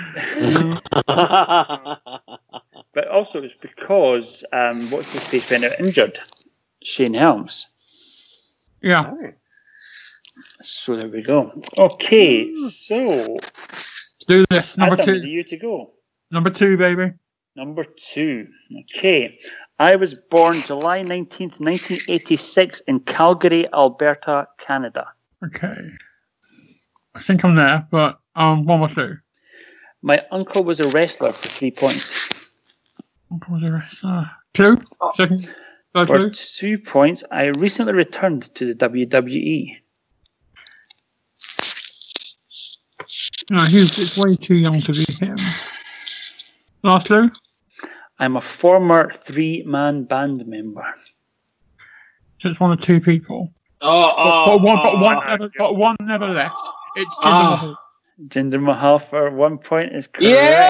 But also it's because what's his face went out injured, Shane Helms. Yeah. So there we go. Okay, so let's do this. Number Adam, 2. Is it you to go? Number 2, baby. Number 2. Okay. I was born July 19th, 1986 in Calgary, Alberta, Canada. Okay. I think I'm there, but 1 or 2. My uncle was a wrestler for 3 points. Uncle was a wrestler. 2? Second. Third for clue? 2 points, I recently returned to the WWE. No, it's way too young to be him. Last clue? I'm a former 3-man band member. So it's 1 or 2 people. But one never left. It's Jinder Mahal. Jinder Mahal for 1 point is correct. Yeah!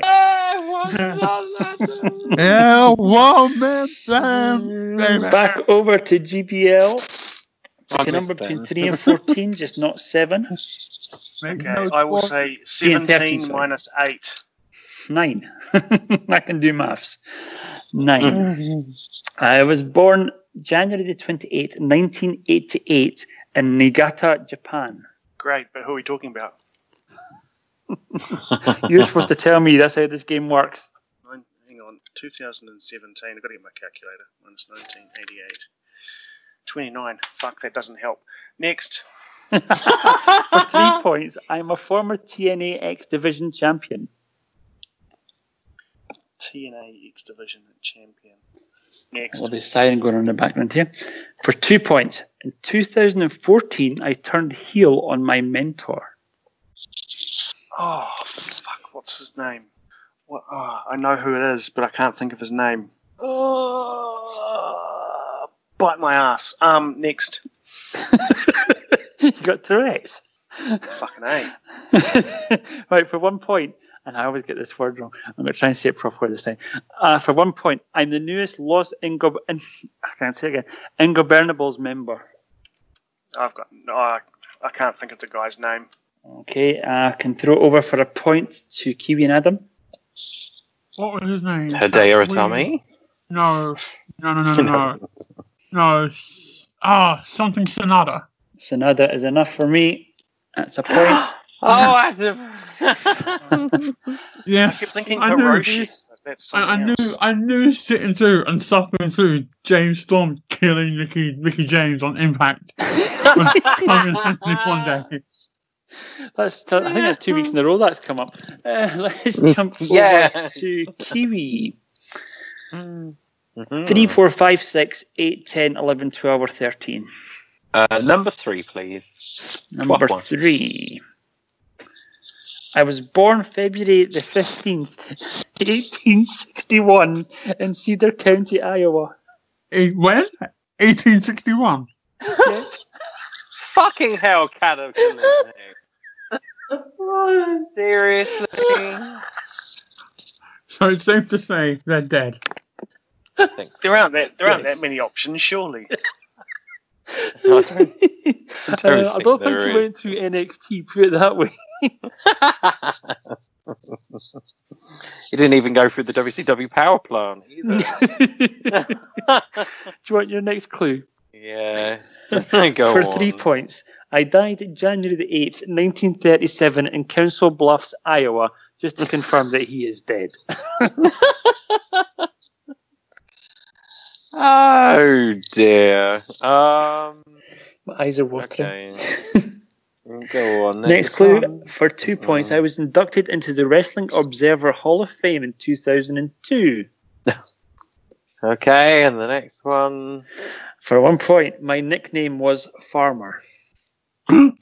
Yeah, 1 man band, baby. Back over to GBL. Pick a number them. between 3 and 14, just not 7. Okay, I will say 17 minus 8. 9. I can do maths. 9. I was born January the 28th, 1988 in Niigata, Japan. Great, but who are we talking about? You're supposed to tell me. That's how this game works. Hang on. 2017. I've got to get my calculator. Minus 1988. 29. Fuck, that doesn't help. Next. For 3 points, I'm a former TNA X Division champion. TNA X Division champion. Next. There'll be a siren going on in the background here. For 2 points, in 2014, I turned heel on my mentor. Oh, fuck, what's his name? What? Oh, I know who it is, but I can't think of his name. Bite my ass. Next. You got Tourette's. Fucking A. Right, for 1 point, and I always get this word wrong. I'm going to try and say it properly this time. For 1 point, I'm the newest Los Ingobernables member. I can't think of the guy's name. Okay, I can throw it over for a point to Kiwi and Adam. What was his name? Hideo Itami? No. No. Something Sonata. Sonata is enough for me. That's a point. Adam. Yes. I keep thinking Hiroshi. I knew sitting through and suffering through James Storm killing Mickey James on Impact. One day. I think that's 2 weeks in a row that's come up. Let's jump over to Kiwi. 3, 4, 5, 6, 8, 10, 11, 12, or 13. Number 3, please. Number 3. I was born February the 15th, 1861 in Cedar County, Iowa. When? 1861? Yes. Fucking hell, Caddo. Seriously? So it's safe to say they're dead. There aren't that many options, surely. I don't think you went through NXT, put it that way. You didn't even go through the WCW power plant either. Do you want your next clue? Yes. For 3 points, I died January the 8th, 1937 in Council Bluffs, Iowa, just to confirm that he is dead. Oh dear. My eyes are watering. Okay. Go on. Next clue, for 2 points, I was inducted into the Wrestling Observer Hall of Fame in 2002. Okay, and the next one. For 1 point, my nickname was Farmer. Oh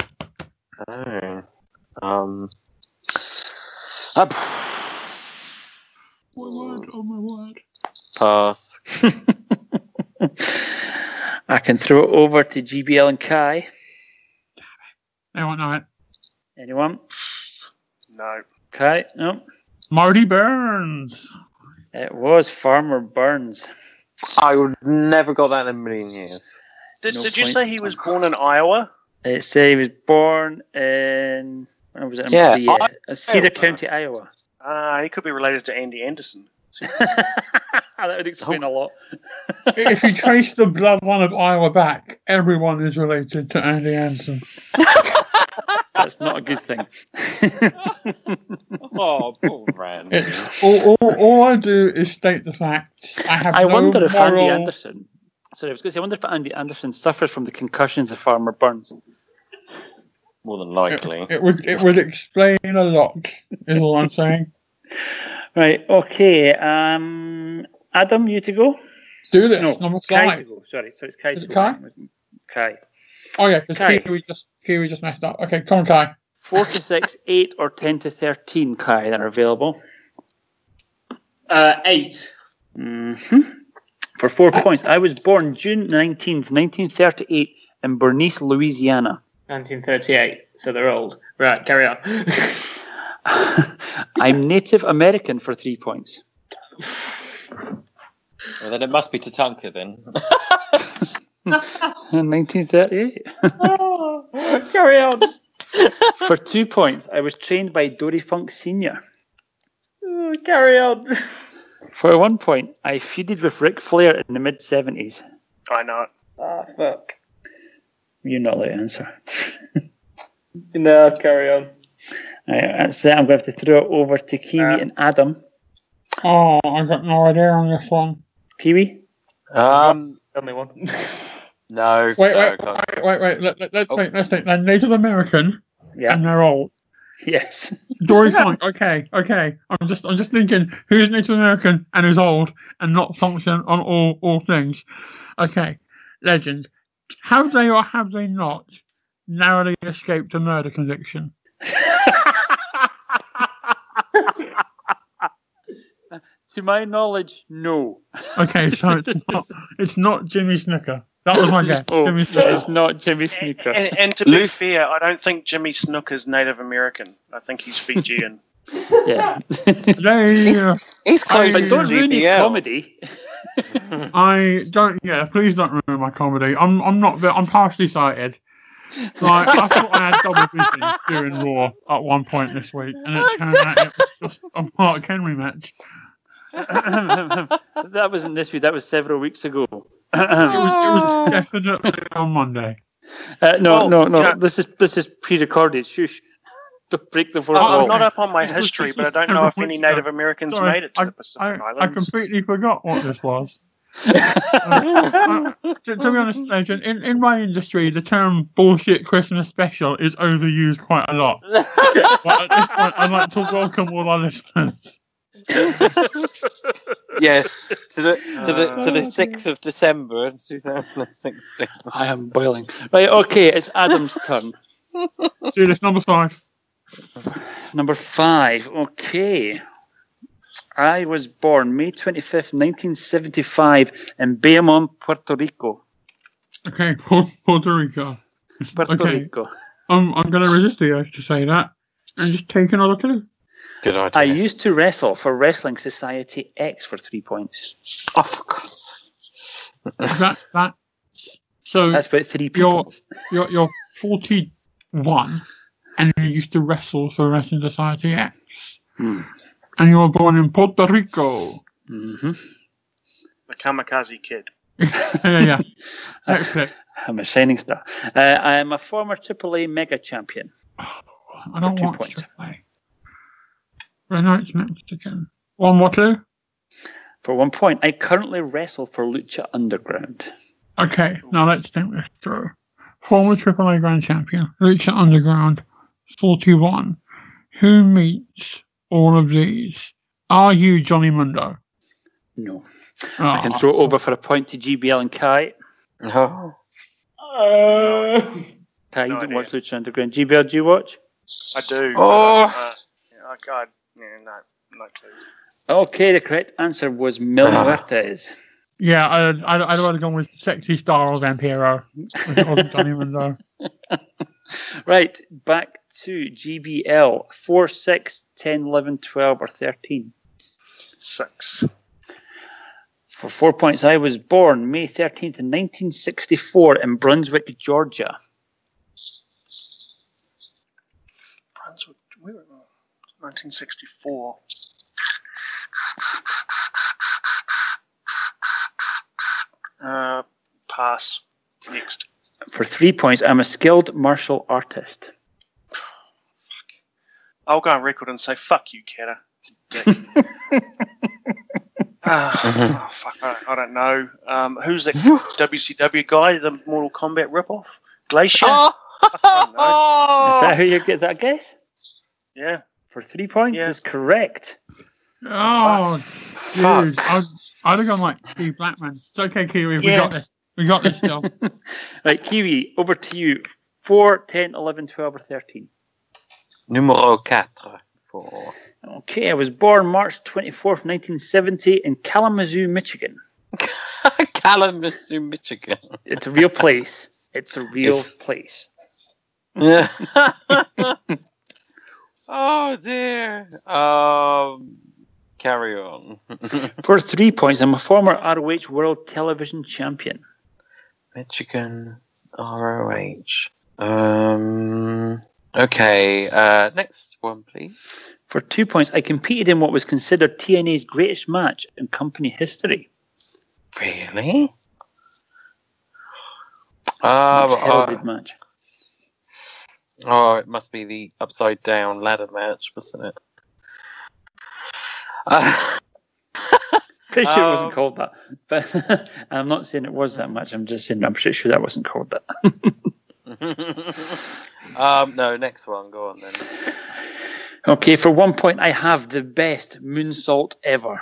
my word. Pass. I can throw it over to GBL and Kai. I don't know it. Anyone? No. Kai? No. Marty Burns. It was Farmer Burns. I would never got that in a million years. Did you say he was born in Iowa? It said he was born in... When was it? Cedar County, Iowa. He could be related to Andy Anderson. That would explain a lot. If you trace the bloodline of Iowa back, everyone is related to Andy Anderson. That's not a good thing. Oh, poor Randy. All I do is state the facts. I wonder if Andy Anderson... Sorry, I was going to say, I wonder if Andy Anderson suffers from the concussions of Farmer Burns. More than likely. It would explain a lot, is all I'm saying. Right, okay. Adam, you to go? Let's do this. No, Number 5. Kai to go. Sorry, it's Kai to go. Kai? Kai. Oh yeah, because Kiwi just messed up. Okay, come on, Kai. 4 to 6, 8, or 10 to 13, Kai, that are available. 8. Mm-hmm. For 4 points, I was born June 19th, 1938 in Bernice, Louisiana. 1938, so they're old. Right, carry on. I'm Native American for 3 points. Well, then it must be Tatanka then. 1938. Carry on. For 2 points, I was trained by Dory Funk Sr. Carry on. For 1 point, I feuded with Ric Flair in the mid-70s. I know it. Ah, fuck. You're not allowed to answer. No, carry on. Right, that's it. I'm going to have to throw it over to Kiwi and Adam. Oh, I've got no idea on this one. Kiwi? Only one. No. Wait. Oh. Let's think. They're Native American, and they're old. Yes. Dory Funk. Okay. I'm just thinking who's Native American and who's old and not function on all things. Okay, legend. Have they or have they not narrowly escaped a murder conviction? To my knowledge, no. Okay, so it's not Jimmy Snooker. That was my guess. Jimmy Snooker. It's not Jimmy Snooker. And to be fair, I don't think Jimmy Snooker's Native American. I think he's Fijian. Yeah. He's close But to don't ruin his GBL. comedy. I don't. Yeah, please don't ruin my comedy. I'm partially sighted. Like, I thought I had double vision during Raw at one point this week, and it turned out it was just a Mark Henry match. That wasn't this week. That was several weeks ago. It was definitely on Monday. No. Yeah. This is pre-recorded. Shush. Don't break the fourth I'm wall. not up on my history, but I don't know if any Native Americans Sorry, made it to the Pacific I Islands. completely forgot what this was. To be honest, Legend, in my industry, the term bullshit Christmas special is overused quite a lot. But at this point, I'd like to welcome all our listeners. Yes, to the 6th of December 2016. I am boiling. Right, okay, it's Adam's turn. See this, number 5. Number 5, okay. I was born May 25th, 1975 in Bayamon, Puerto Rico. Okay, Puerto Rico. Puerto Rico. I'm going to resist the urge to say that and just take another clue. Good idea. I used to wrestle for Wrestling Society X for 3 points. Oh, for God's sake. So that's about 3 people. You're 41 and you used to wrestle for Wrestling Society X. And you were born in Puerto Rico. Mm-hmm. The Kamikaze Kid. Yeah. Excellent. I'm a shining star. I am a former AAA Mega Champion. I don't want to play. Renault's Mexican. One more clue? For 1 point, I currently wrestle for Lucha Underground. Okay, now let's think this through. Former AAA Grand Champion, Lucha Underground, 41. Who meets all of these? Are you Johnny Mundo? No. I can throw it over for a point to GBL and Kai. No. Kai, you don't watch Lucha Underground. GBL, do you watch? I do. Oh. Not clue. Okay, the correct answer was Mil Muertes. Yeah, I'd rather gone with Sexy Star or Vampiro. If it wasn't Johnny Mundo. Right, back to GBL. 4, 6, 10, 11, 12, or 13? 6. For 4 points, I was born May 13th, 1964 in Brunswick, Georgia. Brunswick, 1964. Pass. Next. For 3 points, I'm a skilled martial artist. I'll go on record and say, fuck you, Kata. Dick. Fuck, I don't know. Who's the WCW guy, the Mortal Kombat ripoff? Glacier? Is that who you get? Is that a guess? Yeah. For 3 points is correct. Oh, dude. I'd have gone like Steve Blackman. It's okay, Kiwi. We got this. We got this still. Right, Kiwi, over to you. 4, 10, 11, 12, or 13? Numero 4. Okay, I was born March 24th, 1970 in Kalamazoo, Michigan. Kalamazoo, Michigan. It's a real place. It's a real place. Yeah. Oh, dear. Carry on. For 3 points, I'm a former ROH World Television Champion. Michigan, ROH. Okay, next one, please. For 2 points, I competed in what was considered TNA's greatest match in company history. Really? Heralded match. Oh, it must be the upside down ladder match, wasn't it? Pretty sure it wasn't called that. But I'm not saying it was that much. I'm just saying I'm pretty sure that wasn't called that. No, next one. Go on then. Okay, for 1 point, I have the best moonsault ever.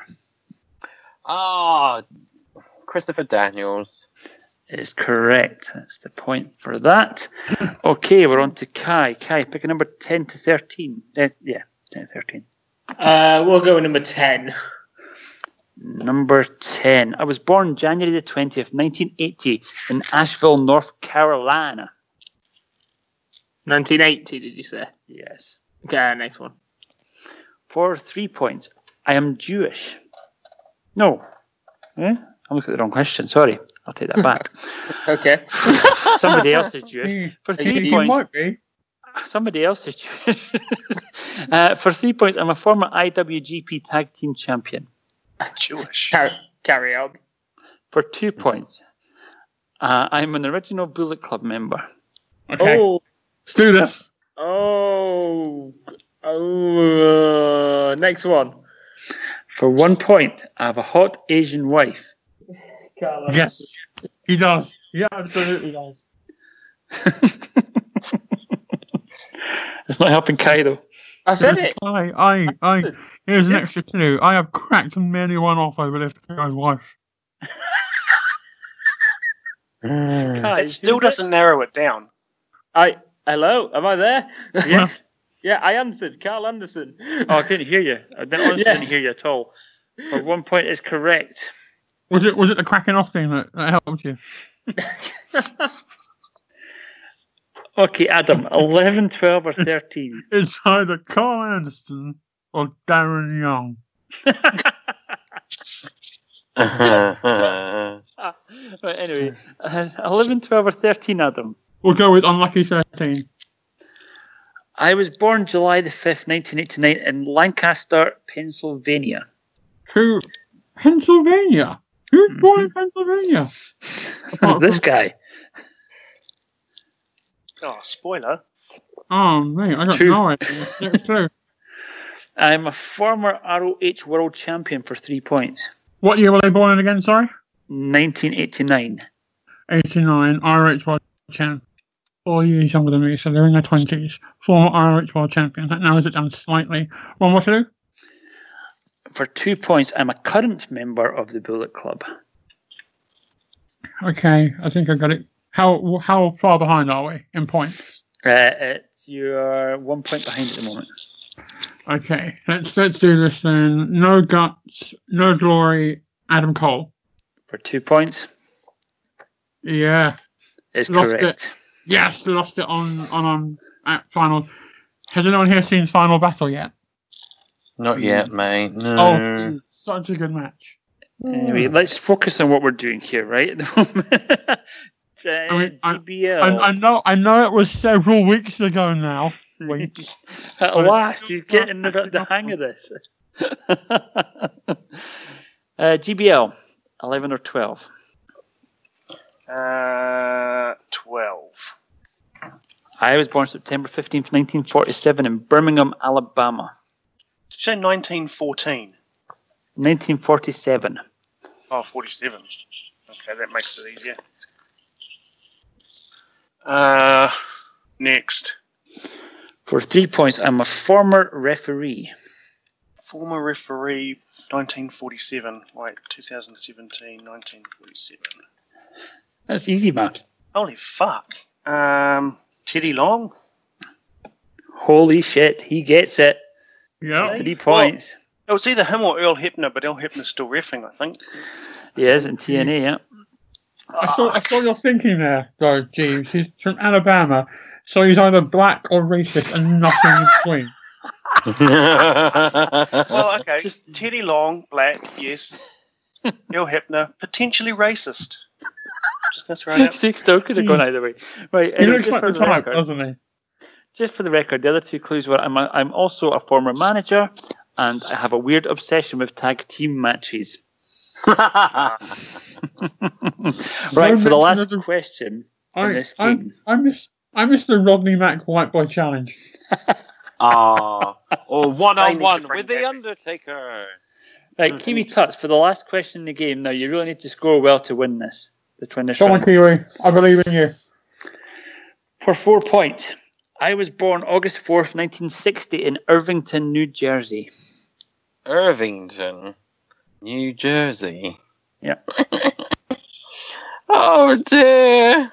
Christopher Daniels. Is correct. That's the point for that. Okay, we're on to Kai. Kai, pick a number 10 to 13. 10 to 13. We'll go with number 10. Number 10. I was born January the 20th, 1980 in Asheville, North Carolina. 1980, did you say? Yes. Okay, next one. For 3 points, I am Jewish. No. I looked at the wrong question. Sorry. I'll take that back. Okay. Somebody else is Jewish. For 3 points. You might be. Somebody else is Jewish. For 3 points, I'm a former IWGP Tag Team Champion. Jewish. Carry on. For 2 points, I'm an original Bullet Club member. Okay. Let's do this. Next one. For 1 point, I have a hot Asian wife. Yes, he does. He absolutely does. It's not helping Kai, though. I said it. Here's an extra clue. I have cracked many one off over this guy's wife. Kai, It still doesn't narrow it down. Hello, am I there? Yeah. Yeah, I answered. Carl Anderson. Oh, I couldn't hear you. I didn't hear you at all. For 1 point, is correct. Was it the cracking off thing that helped you? Okay, Adam. 11, 12, or 13. It's either Carl Anderson or Darren Young. Right, anyway, 11, 12, or 13, Adam. We'll go with unlucky 13. I was born July the 5th, 1989 in Lancaster, Pennsylvania. Pennsylvania? Who's born in Pennsylvania? This guy. Oh, spoiler. Oh, mate, I got no idea. It's true. I'm a former ROH World Champion for 3 points. What year were they born in again, sorry? 1989. 89, ROH World Champion. 4 years younger than me, so they're in their 20s. Former ROH World Champion. That narrows it down slightly. One more to do? For 2 points, I'm a current member of the Bullet Club. Okay, I think I got it. How far behind are we in points? You're 1 point behind at the moment. Okay, let's do this then. No Guts, No Glory, Adam Cole. For 2 points? Yeah. Is correct. Yes, we lost it on at final. Has anyone here seen Final Battle yet? Not yet, mate. No. Oh, such a good match. Anyway, let's focus on what we're doing here, right? At the moment. GBL. I know it was several weeks ago now. At last, he's getting the hang of this. GBL, 11 or 12? 12. I was born September 15th, 1947 in Birmingham, Alabama. Did you say 1914? 1947. Oh, 47. Okay, that makes it easier. Next. For 3 points, I'm a former referee. Former referee, 1947. Wait, 2017, 1947. That's easy, maps. Holy fuck. Teddy Long? Holy shit, he gets it. Yeah. 3 points. Well, it was either him or Earl Hebner, but Earl Hebner's still reffing, I think. He is in TNA, yeah. I saw your thinking there, though, Jeeves. He's from Alabama, so he's either black or racist and nothing in between. Well, okay. Teddy Long, black, yes. Earl Hebner, potentially racist. Just going to throw it out. Six still could have gone either way. Right, He looks like the type, doesn't he? Just for the record, the other two clues were I'm also a former manager, and I have a weird obsession with tag team matches. Right, for the last question in this game. I missed the Rodney Mack White Boy Challenge. Or one-on-one with The Undertaker. Right, Kiwi Tuts, for the last question in the game, now you really need to score well to win this. Come on, Kiwi. I believe in you. For 4 points, I was born August 4th, 1960 in Irvington, New Jersey. Irvington, New Jersey. Yeah. Oh dear.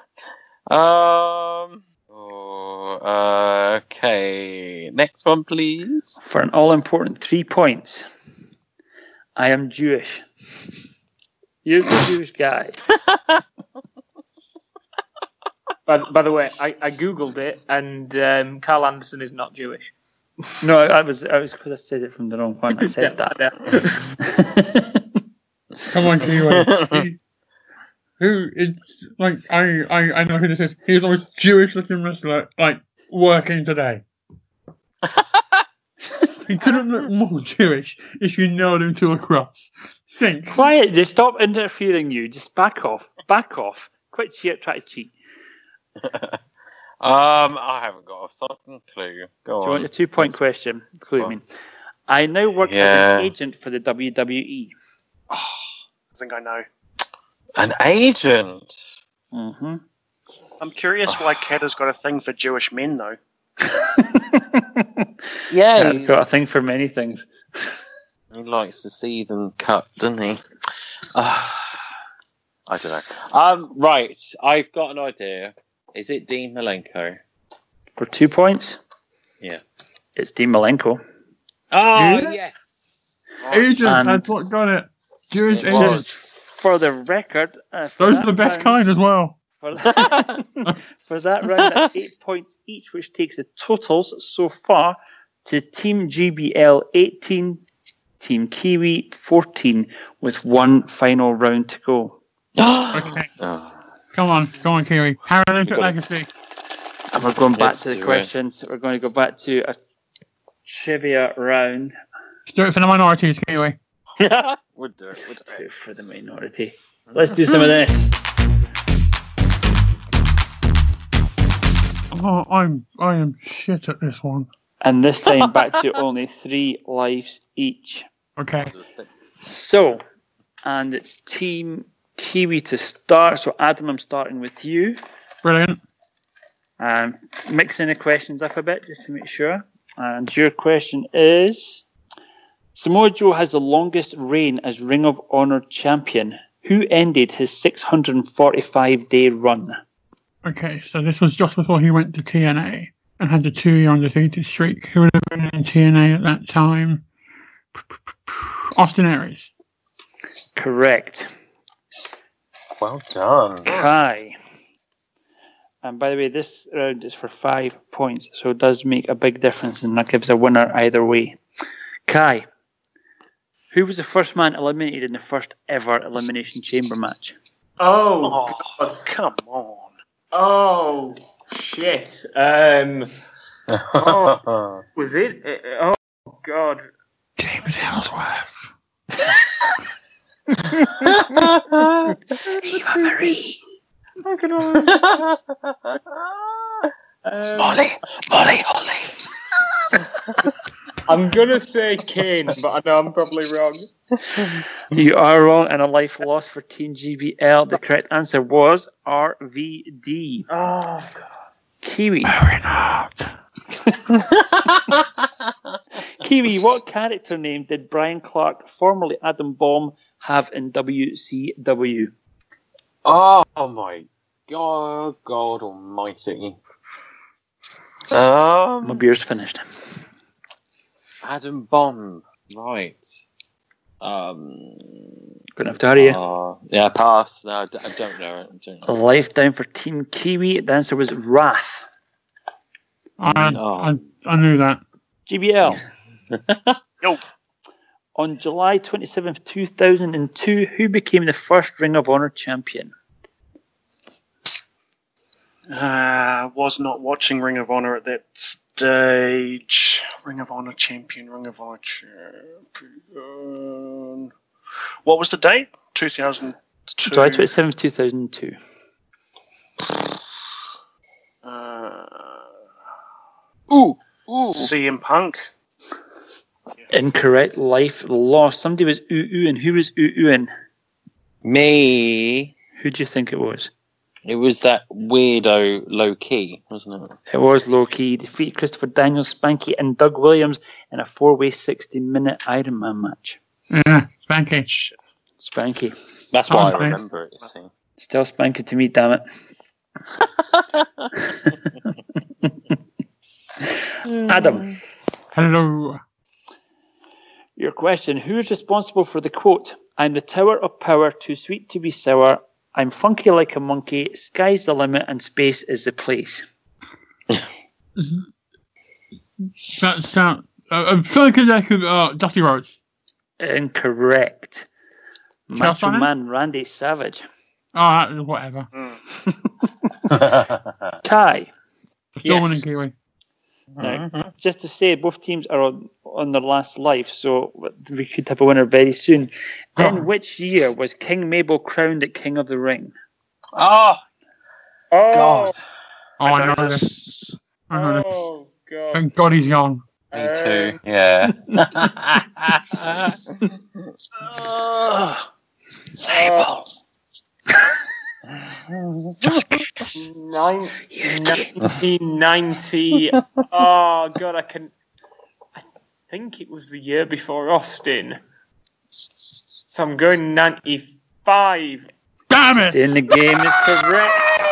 Okay. Next one, please. For an all-important 3 points, I am Jewish. You're the Jewish guy. By the way, I googled it, and Carl Anderson is not Jewish. No, I was because I said it from the wrong one. I said that. Come on, Kiwi. Who is like I know who this is. He's the most Jewish-looking wrestler working today. He couldn't look more Jewish if you nailed him to a cross. Think. Quiet. Just stop interfering. You just back off. Back off. Quit try to cheat. I haven't got a fucking clue. Go on. Do you want your 2 point question? Clue me. I now work as an agent for the WWE. I think I know. An agent? Mm-hmm. I'm curious why Cat has got a thing for Jewish men, though. Yeah. He's got a thing for many things. He likes to see them cut, doesn't he? I don't know. Right, I've got an idea. Is it Dean Malenko? For 2 points? Yeah. It's Dean Malenko. Oh, yes. Agent, that's what got it. Jewish agent. Just for the record... those are the best kind as well. For that round, that's 8 points each, which takes the totals so far to Team GBL 18, Team Kiwi 14, with one final round to go. Okay. Come on, Kiwi. Paralympic legacy. And we're going back to the questions. We're going to go back to a trivia round. Let's do it for the minorities, Kiwi. We'll do it for the minority. Let's do some of this. Oh, I am shit at this one. And this time back to only 3 lives each. Okay. So, and it's Team Kiwi to start. So, Adam, I'm starting with you. Brilliant. Mixing the questions up a bit just to make sure. And your question is: Samoa Joe has the longest reign as Ring of Honor champion. Who ended his 645-day run? Okay, so this was just before he went to TNA and had the 2-year undefeated streak. Who would have been in TNA at that time? Austin Aries. Correct. Well done. Kai. And by the way, this round is for 5 points, so it does make a big difference, and that gives a winner either way. Kai, who was the first man eliminated in the first ever Elimination Chamber match? Oh, God, come on. Oh, shit. Was it? Oh, God. James Ellsworth. Eva Marie. Holly. I'm going to say Kane, but I know I'm probably wrong. You are wrong, and a life lost for Team GBL. The correct answer was RVD. Oh, God. Kiwi. Very not. Kiwi, what character name did Brian Clark, formerly Adam Bomb, have in WCW? Oh my God almighty. My beer's finished. Adam Bomb, right. Gonna have to hurry you. Yeah, pass. No, I don't know. A life down for Team Kiwi. The answer was Wrath. I knew that. GBL. Yo. On July 27th, 2002, who became the first Ring of Honor champion? Was not watching Ring of Honor at that stage. Ring of Honor champion. What was the date? 2002. July 27th, 2002. CM Punk. Incorrect. Life lost. Somebody was ooh-oohing. Who was ooh-oohing? Me. Who do you think it was? It was that weirdo Low Key, wasn't it? It was Low Key. He defeated Christopher Daniels, Spanky, and Doug Williams in a 4-way 60-minute Ironman match. Yeah, Spanky. Spanky. That's why I remember it. See. Still Spanky to me, damn it. Adam. Hello. Your question, who is responsible for the quote, "I'm the tower of power, too sweet to be sour, I'm funky like a monkey, sky's the limit and space is the place"? That sound. I'm thinking that could Dusty Rhodes. Incorrect. Macho Man Randy Savage. Oh, whatever. Kai. Still winning Kiwi. Now, just to say, both teams are on their last life, so we could have a winner very soon. In which year was King Mabel crowned at King of the Ring? Oh, God. Oh, I know this. I know this. Oh, God. Thank God he's gone. Me too. Yeah. Sable. 1990. Oh God, I think it was the year before Austin. So I'm going 95. Damn it! In the game is correct.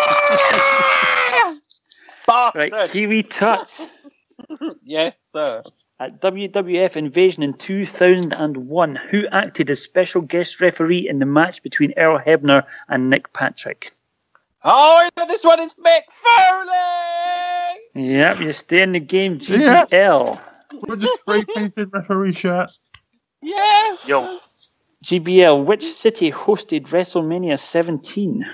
Right, Kiwi Touch. Yes, sir. At WWF Invasion in 2001, who acted as special guest referee in the match between Earl Hebner and Nick Patrick? Oh, this one is Mick Foley! Yep, you stay in the game, GBL. With the spray painted referee shirt. Yes! Yo. GBL, which city hosted WrestleMania 17?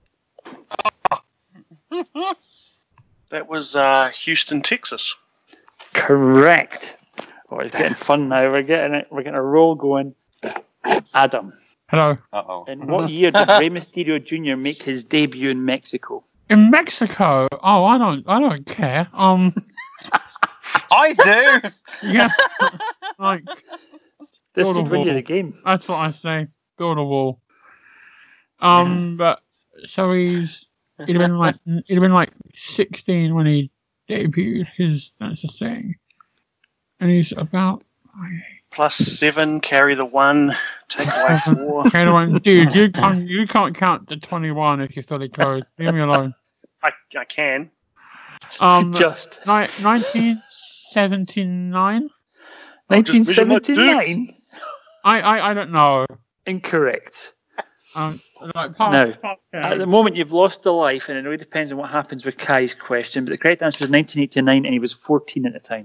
That was Houston, Texas. Correct. Oh, it's getting fun now. We're getting a roll going. Adam. Hello. Uh-oh. In what year did Rey Mysterio Jr. make his debut in Mexico? In Mexico? Oh, I don't care. I do. Yeah. Like this build could a win you wall. the game. That's what I say. Build a wall. But so he'd have been like 16 when he debuted, because that's the thing. And he's about +7, carry the 1, take away 4. Carry the 1. Dude, you can't count the 21 if you're fully clothed. Leave me alone. I can. Just 1979. 1979. I don't know. Incorrect. Like Now, at the moment, you've lost the life, and it really depends on what happens with Kai's question. But the correct answer is 1989, and he was 14 at the time.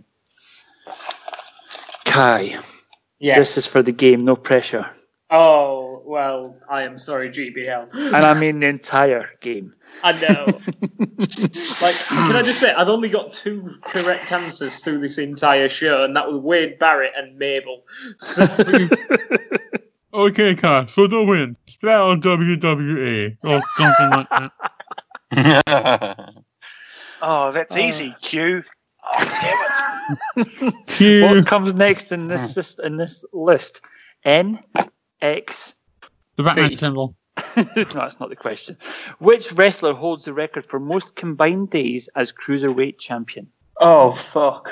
Kai, Yes. this is for the game, no pressure. Oh, well, I am sorry, GBL. And I mean the entire game. I know. Like, can I just say, I've only got 2 correct answers through this entire show, and that was Wade Barrett and Mabel. So, Okay, Kai, so the win. Splat on WWE or something like that. Oh, that's easy, Q. Oh, damn it. Q. What comes next in this list? N, X, The Batman T. symbol. No, that's not the question. Which wrestler holds the record for most combined days as Cruiserweight champion? oh, fuck.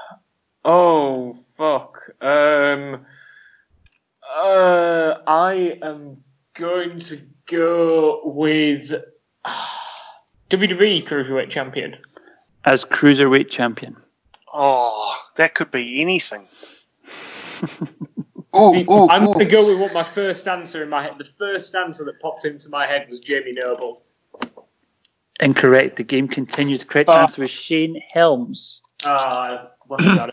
I am going to go with WWE Cruiserweight champion. As Cruiserweight champion. Oh, that could be anything. I'm going to go with what my first answer in my head. The first answer that popped into my head was Jamie Noble. Incorrect. The game continues. The correct answer was Shane Helms. Well, I got it.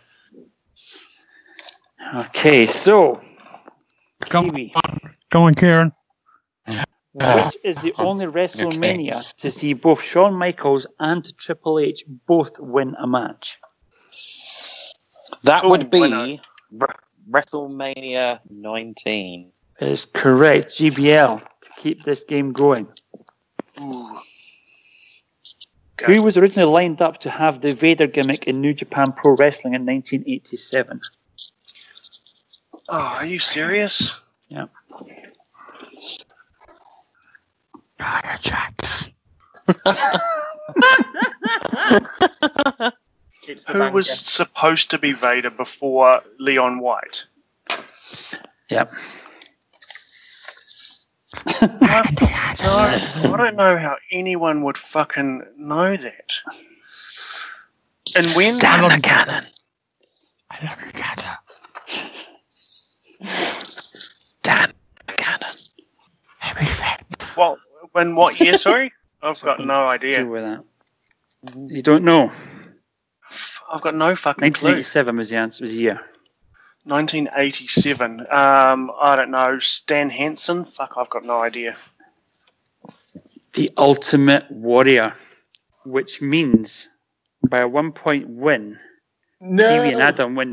Okay, so Go Kiwi. on, Kieran. Which is the only WrestleMania to see both Shawn Michaels and Triple H both win a match? That would be WrestleMania 19. Is correct. GBL, to keep this game going. Ooh. Who was originally lined up to have the Vader gimmick in New Japan Pro Wrestling in 1987? Oh, are you serious? Yeah. Nia Jax. Who was supposed to be Vader before Leon White? Yep. I don't know how anyone would fucking know that. And when? Dan the Cannon. I love you, Kata. Dan the Cannon. Well, when what year, sorry? I've got no idea. With that. You don't know? I've got no fucking clue. 1987 was the answer, was the year. 1987. I don't know. Stan Hansen? Fuck, I've got no idea. The Ultimate Warrior, which means by a 1 point win, Kiwi and Adam win.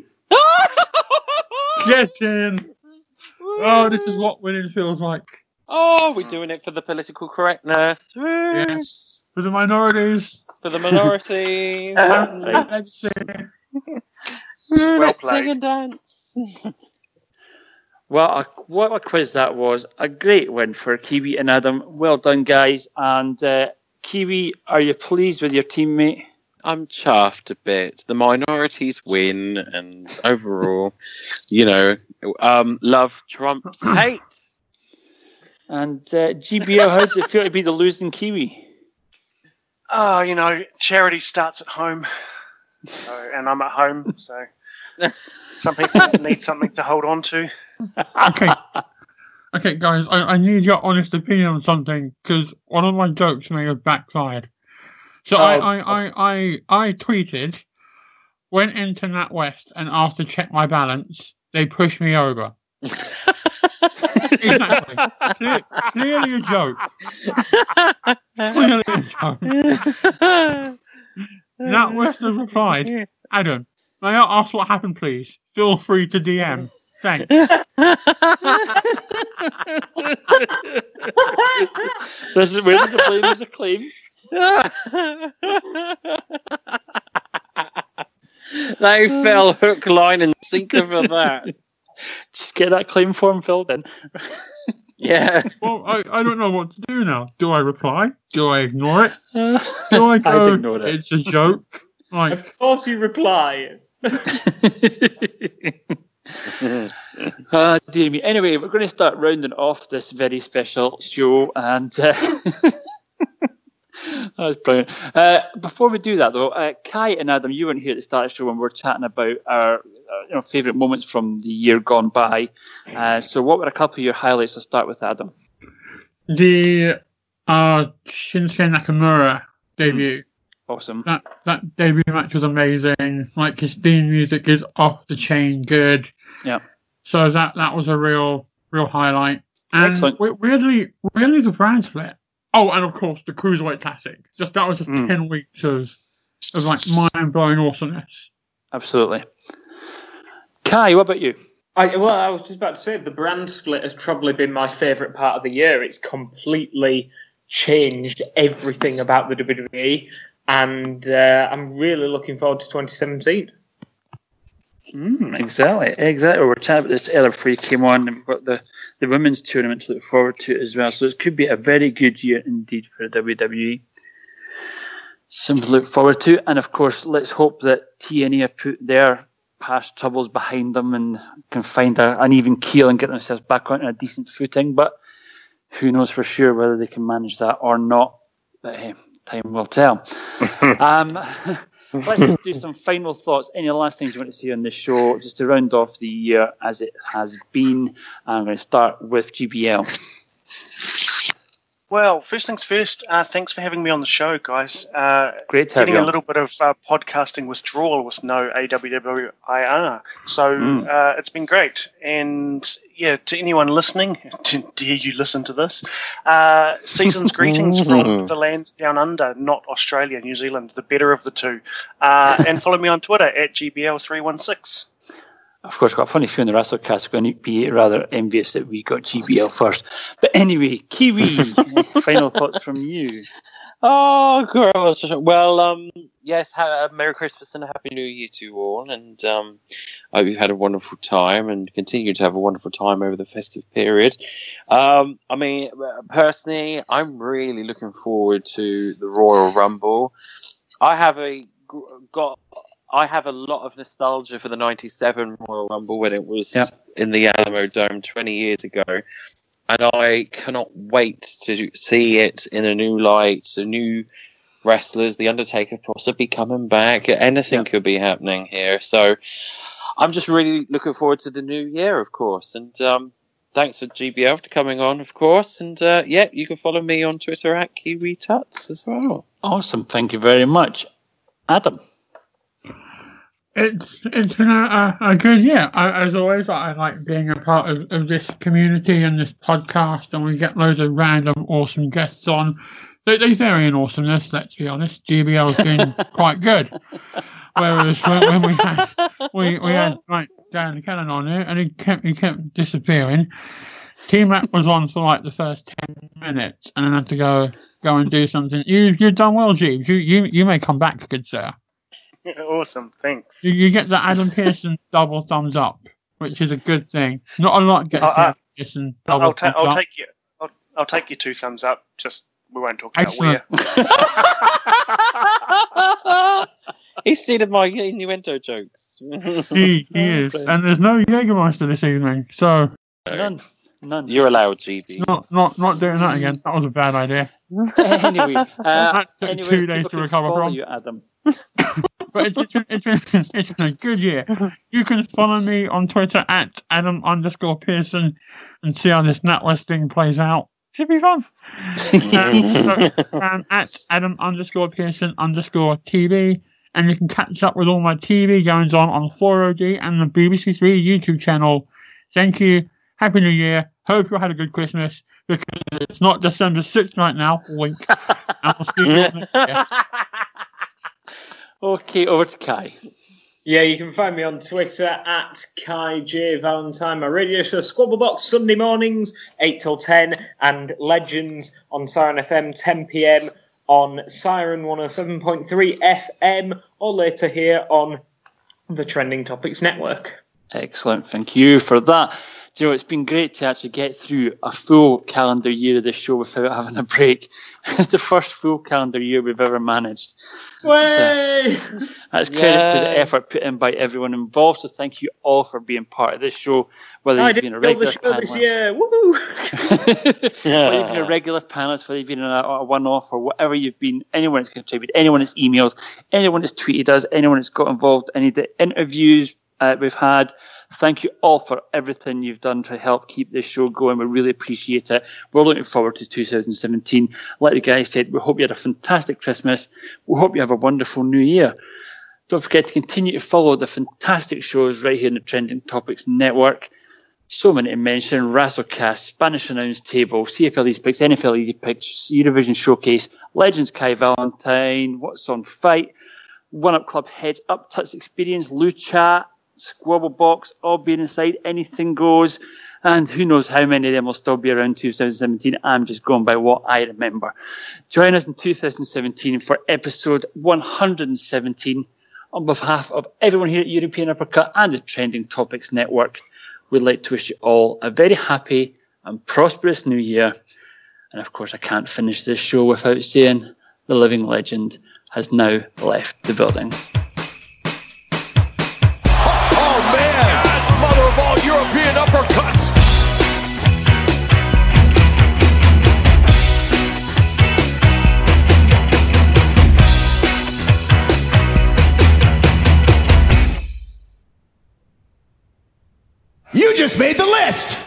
Get in! Oh, this is what winning feels like. Oh, we're doing it for the political correctness. Yes. For the minorities. For the minorities. Well played. Sing and dance. Well, what a quiz that was. A great win for Kiwi and Adam. Well done, guys. And Kiwi, are you pleased with your teammate? I'm chuffed a bit. The minorities win, and overall, love trumps hate. And GBL, how does it feel to be the losing Kiwi? Oh, charity starts at home. So, and I'm at home, so some people need something to hold on to. Okay, guys, I need your honest opinion on something, because one of my jokes may have backfired. So I tweeted, went into NatWest and asked to check my balance. They pushed me over. Exactly. Clearly a joke. Clearly a joke. NatWest has replied, Adam, may I ask what happened, please? Feel free to DM. Thanks. Where does the blame as a claim? They fell hook, line, and sinker for that. Just get that claim form filled in. Yeah. Well, I don't know what to do now. Do I reply? Do I ignore it? Do I go, I'd ignore it. It's a joke? Like, of course you reply. Dear me. Anyway, we're going to start rounding off this very special show, and that's brilliant. Before we do that, though, Kai and Adam, you weren't here at the start of the show when we were chatting about our favourite moments from the year gone by. So what were a couple of your highlights? I'll start with Adam. The Shinsuke Nakamura debut. Awesome. That debut match was amazing. Like, his theme music is off the chain good. Yeah. So that was a real highlight. And excellent. Weirdly the brand split. Oh, and of course the Cruiserweight Classic. That was just 10 weeks of like mind blowing awesomeness. Absolutely. Kai, what about you? I was just about to say the brand split has probably been my favourite part of the year. It's completely changed everything about the WWE, and I'm really looking forward to 2017. Exactly. We're chatting about this earlier before you came on, and we've got the women's tournament to look forward to as well. So it could be a very good year indeed for the WWE. Something to look forward to. And of course, let's hope that TNA have put their past troubles behind them and can find an even keel and get themselves back on a decent footing. But who knows for sure whether they can manage that or not. But hey, time will tell. Let's just do some final thoughts. Any last things you want to see on this show, just to round off the year as it has been? I'm going to start with GBL. Well, first things first, thanks for having me on the show, guys. Great to have you Getting on. a little bit of podcasting withdrawal with no AWWIR. So it's been great. And yeah, to anyone listening, dare you listen to this, season's greetings from the land down under, not Australia, New Zealand, the better of the two. And follow me on Twitter at GBL316. Of course, I've got a funny feeling the WrestleCast are going to be rather envious that we got GBL first. But anyway, Kiwi, final thoughts from you. Oh, girls. Well, yes, Merry Christmas and a Happy New Year to you all. And I hope you've had a wonderful time and continue to have a wonderful time over the festive period. I mean, personally, I'm really looking forward to the Royal Rumble. I have a lot of nostalgia for the 97 Royal Rumble when it was in the Alamo Dome 20 years ago. And I cannot wait to see it in a new light, the new wrestlers, The Undertaker possibly coming back. Anything could be happening here. So I'm just really looking forward to the new year, of course. And thanks for GBL for coming on, of course. And you can follow me on Twitter at KiwiTuts as well. Awesome. Thank you very much. Adam. It's been a good year. As always, I like being a part of this community and this podcast, and we get loads of random awesome guests on. They vary in awesomeness, let's be honest. GBL's been quite good. Whereas when we had like Dan Cannon on here, and he kept disappearing. T-Mac was on for like the first 10 minutes, and then had to go and do something. You've done well, Jeeves. You may come back, good sir. Awesome, thanks. You get the Adam Pearson double thumbs up, which is a good thing. Not a lot gets Adam Pearson double thumbs up. I'll take you 2 thumbs up. Just we won't talk about Excellent. where. He's stealing my innuendo jokes. He is, and there's no Jägermeister this evening, so None. You're allowed, GB. Not doing that again. That was a bad idea. Anyway, that took 2 days to recover from. You, Adam. But it's been a good year. You can follow me on Twitter at Adam_Pearson and see how this NatWest thing plays out. Should be fun. At Adam_Pearson_TV, and you can catch up with all my TV goings on 4OD and the BBC Three YouTube channel. Thank you. Happy New Year. Hope you had a good Christmas, because it's not December 6th right now. Wink. And we'll see you next year. Okay, over to Kai. Yeah, you can find me on Twitter at Kai J Valentine. My radio show Squabblebox Sunday mornings 8 till 10, and Legends on Siren FM 10 p.m. on Siren 107.3 FM, or later here on the Trending Topics Network. Excellent, thank you for that. Do you know, it's been great to actually get through a full calendar year of this show without having a break. It's the first full calendar year we've ever managed. Way! That's credit to the effort put in by everyone involved. So thank you all for being part of this show. Whether you've been a regular panelist, whether you've been a regular panelist, whether you've been a one-off or whatever you've been, anyone that's contributed, anyone that's emailed, anyone that's tweeted us, anyone that's got involved, any of the interviews we've had. Thank you all for everything you've done to help keep this show going. We really appreciate it. We're looking forward to 2017. Like the guy said, we hope you had a fantastic Christmas. We hope you have a wonderful New Year. Don't forget to continue to follow the fantastic shows right here in the Trending Topics Network. So many to mention: WrestleCast, Spanish Announce Table, CFL Easy Picks, NFL Easy Picks, Eurovision Showcase, Legends Kai Valentine, What's on Fight, One Up Club Heads Up, Tuts Experience, Lou Chat, Squabble Box, All Being Inside, Anything Goes, and who knows how many of them will still be around 2017. I'm just going by what I remember. Join us in 2017 for episode 117. On behalf of everyone here at European Uppercut and the Trending Topics Network, we'd like to wish you all a very happy and prosperous new year. And of course, I can't finish this show without saying the living legend has now left the building. Mother of all European uppercuts. You just made the list.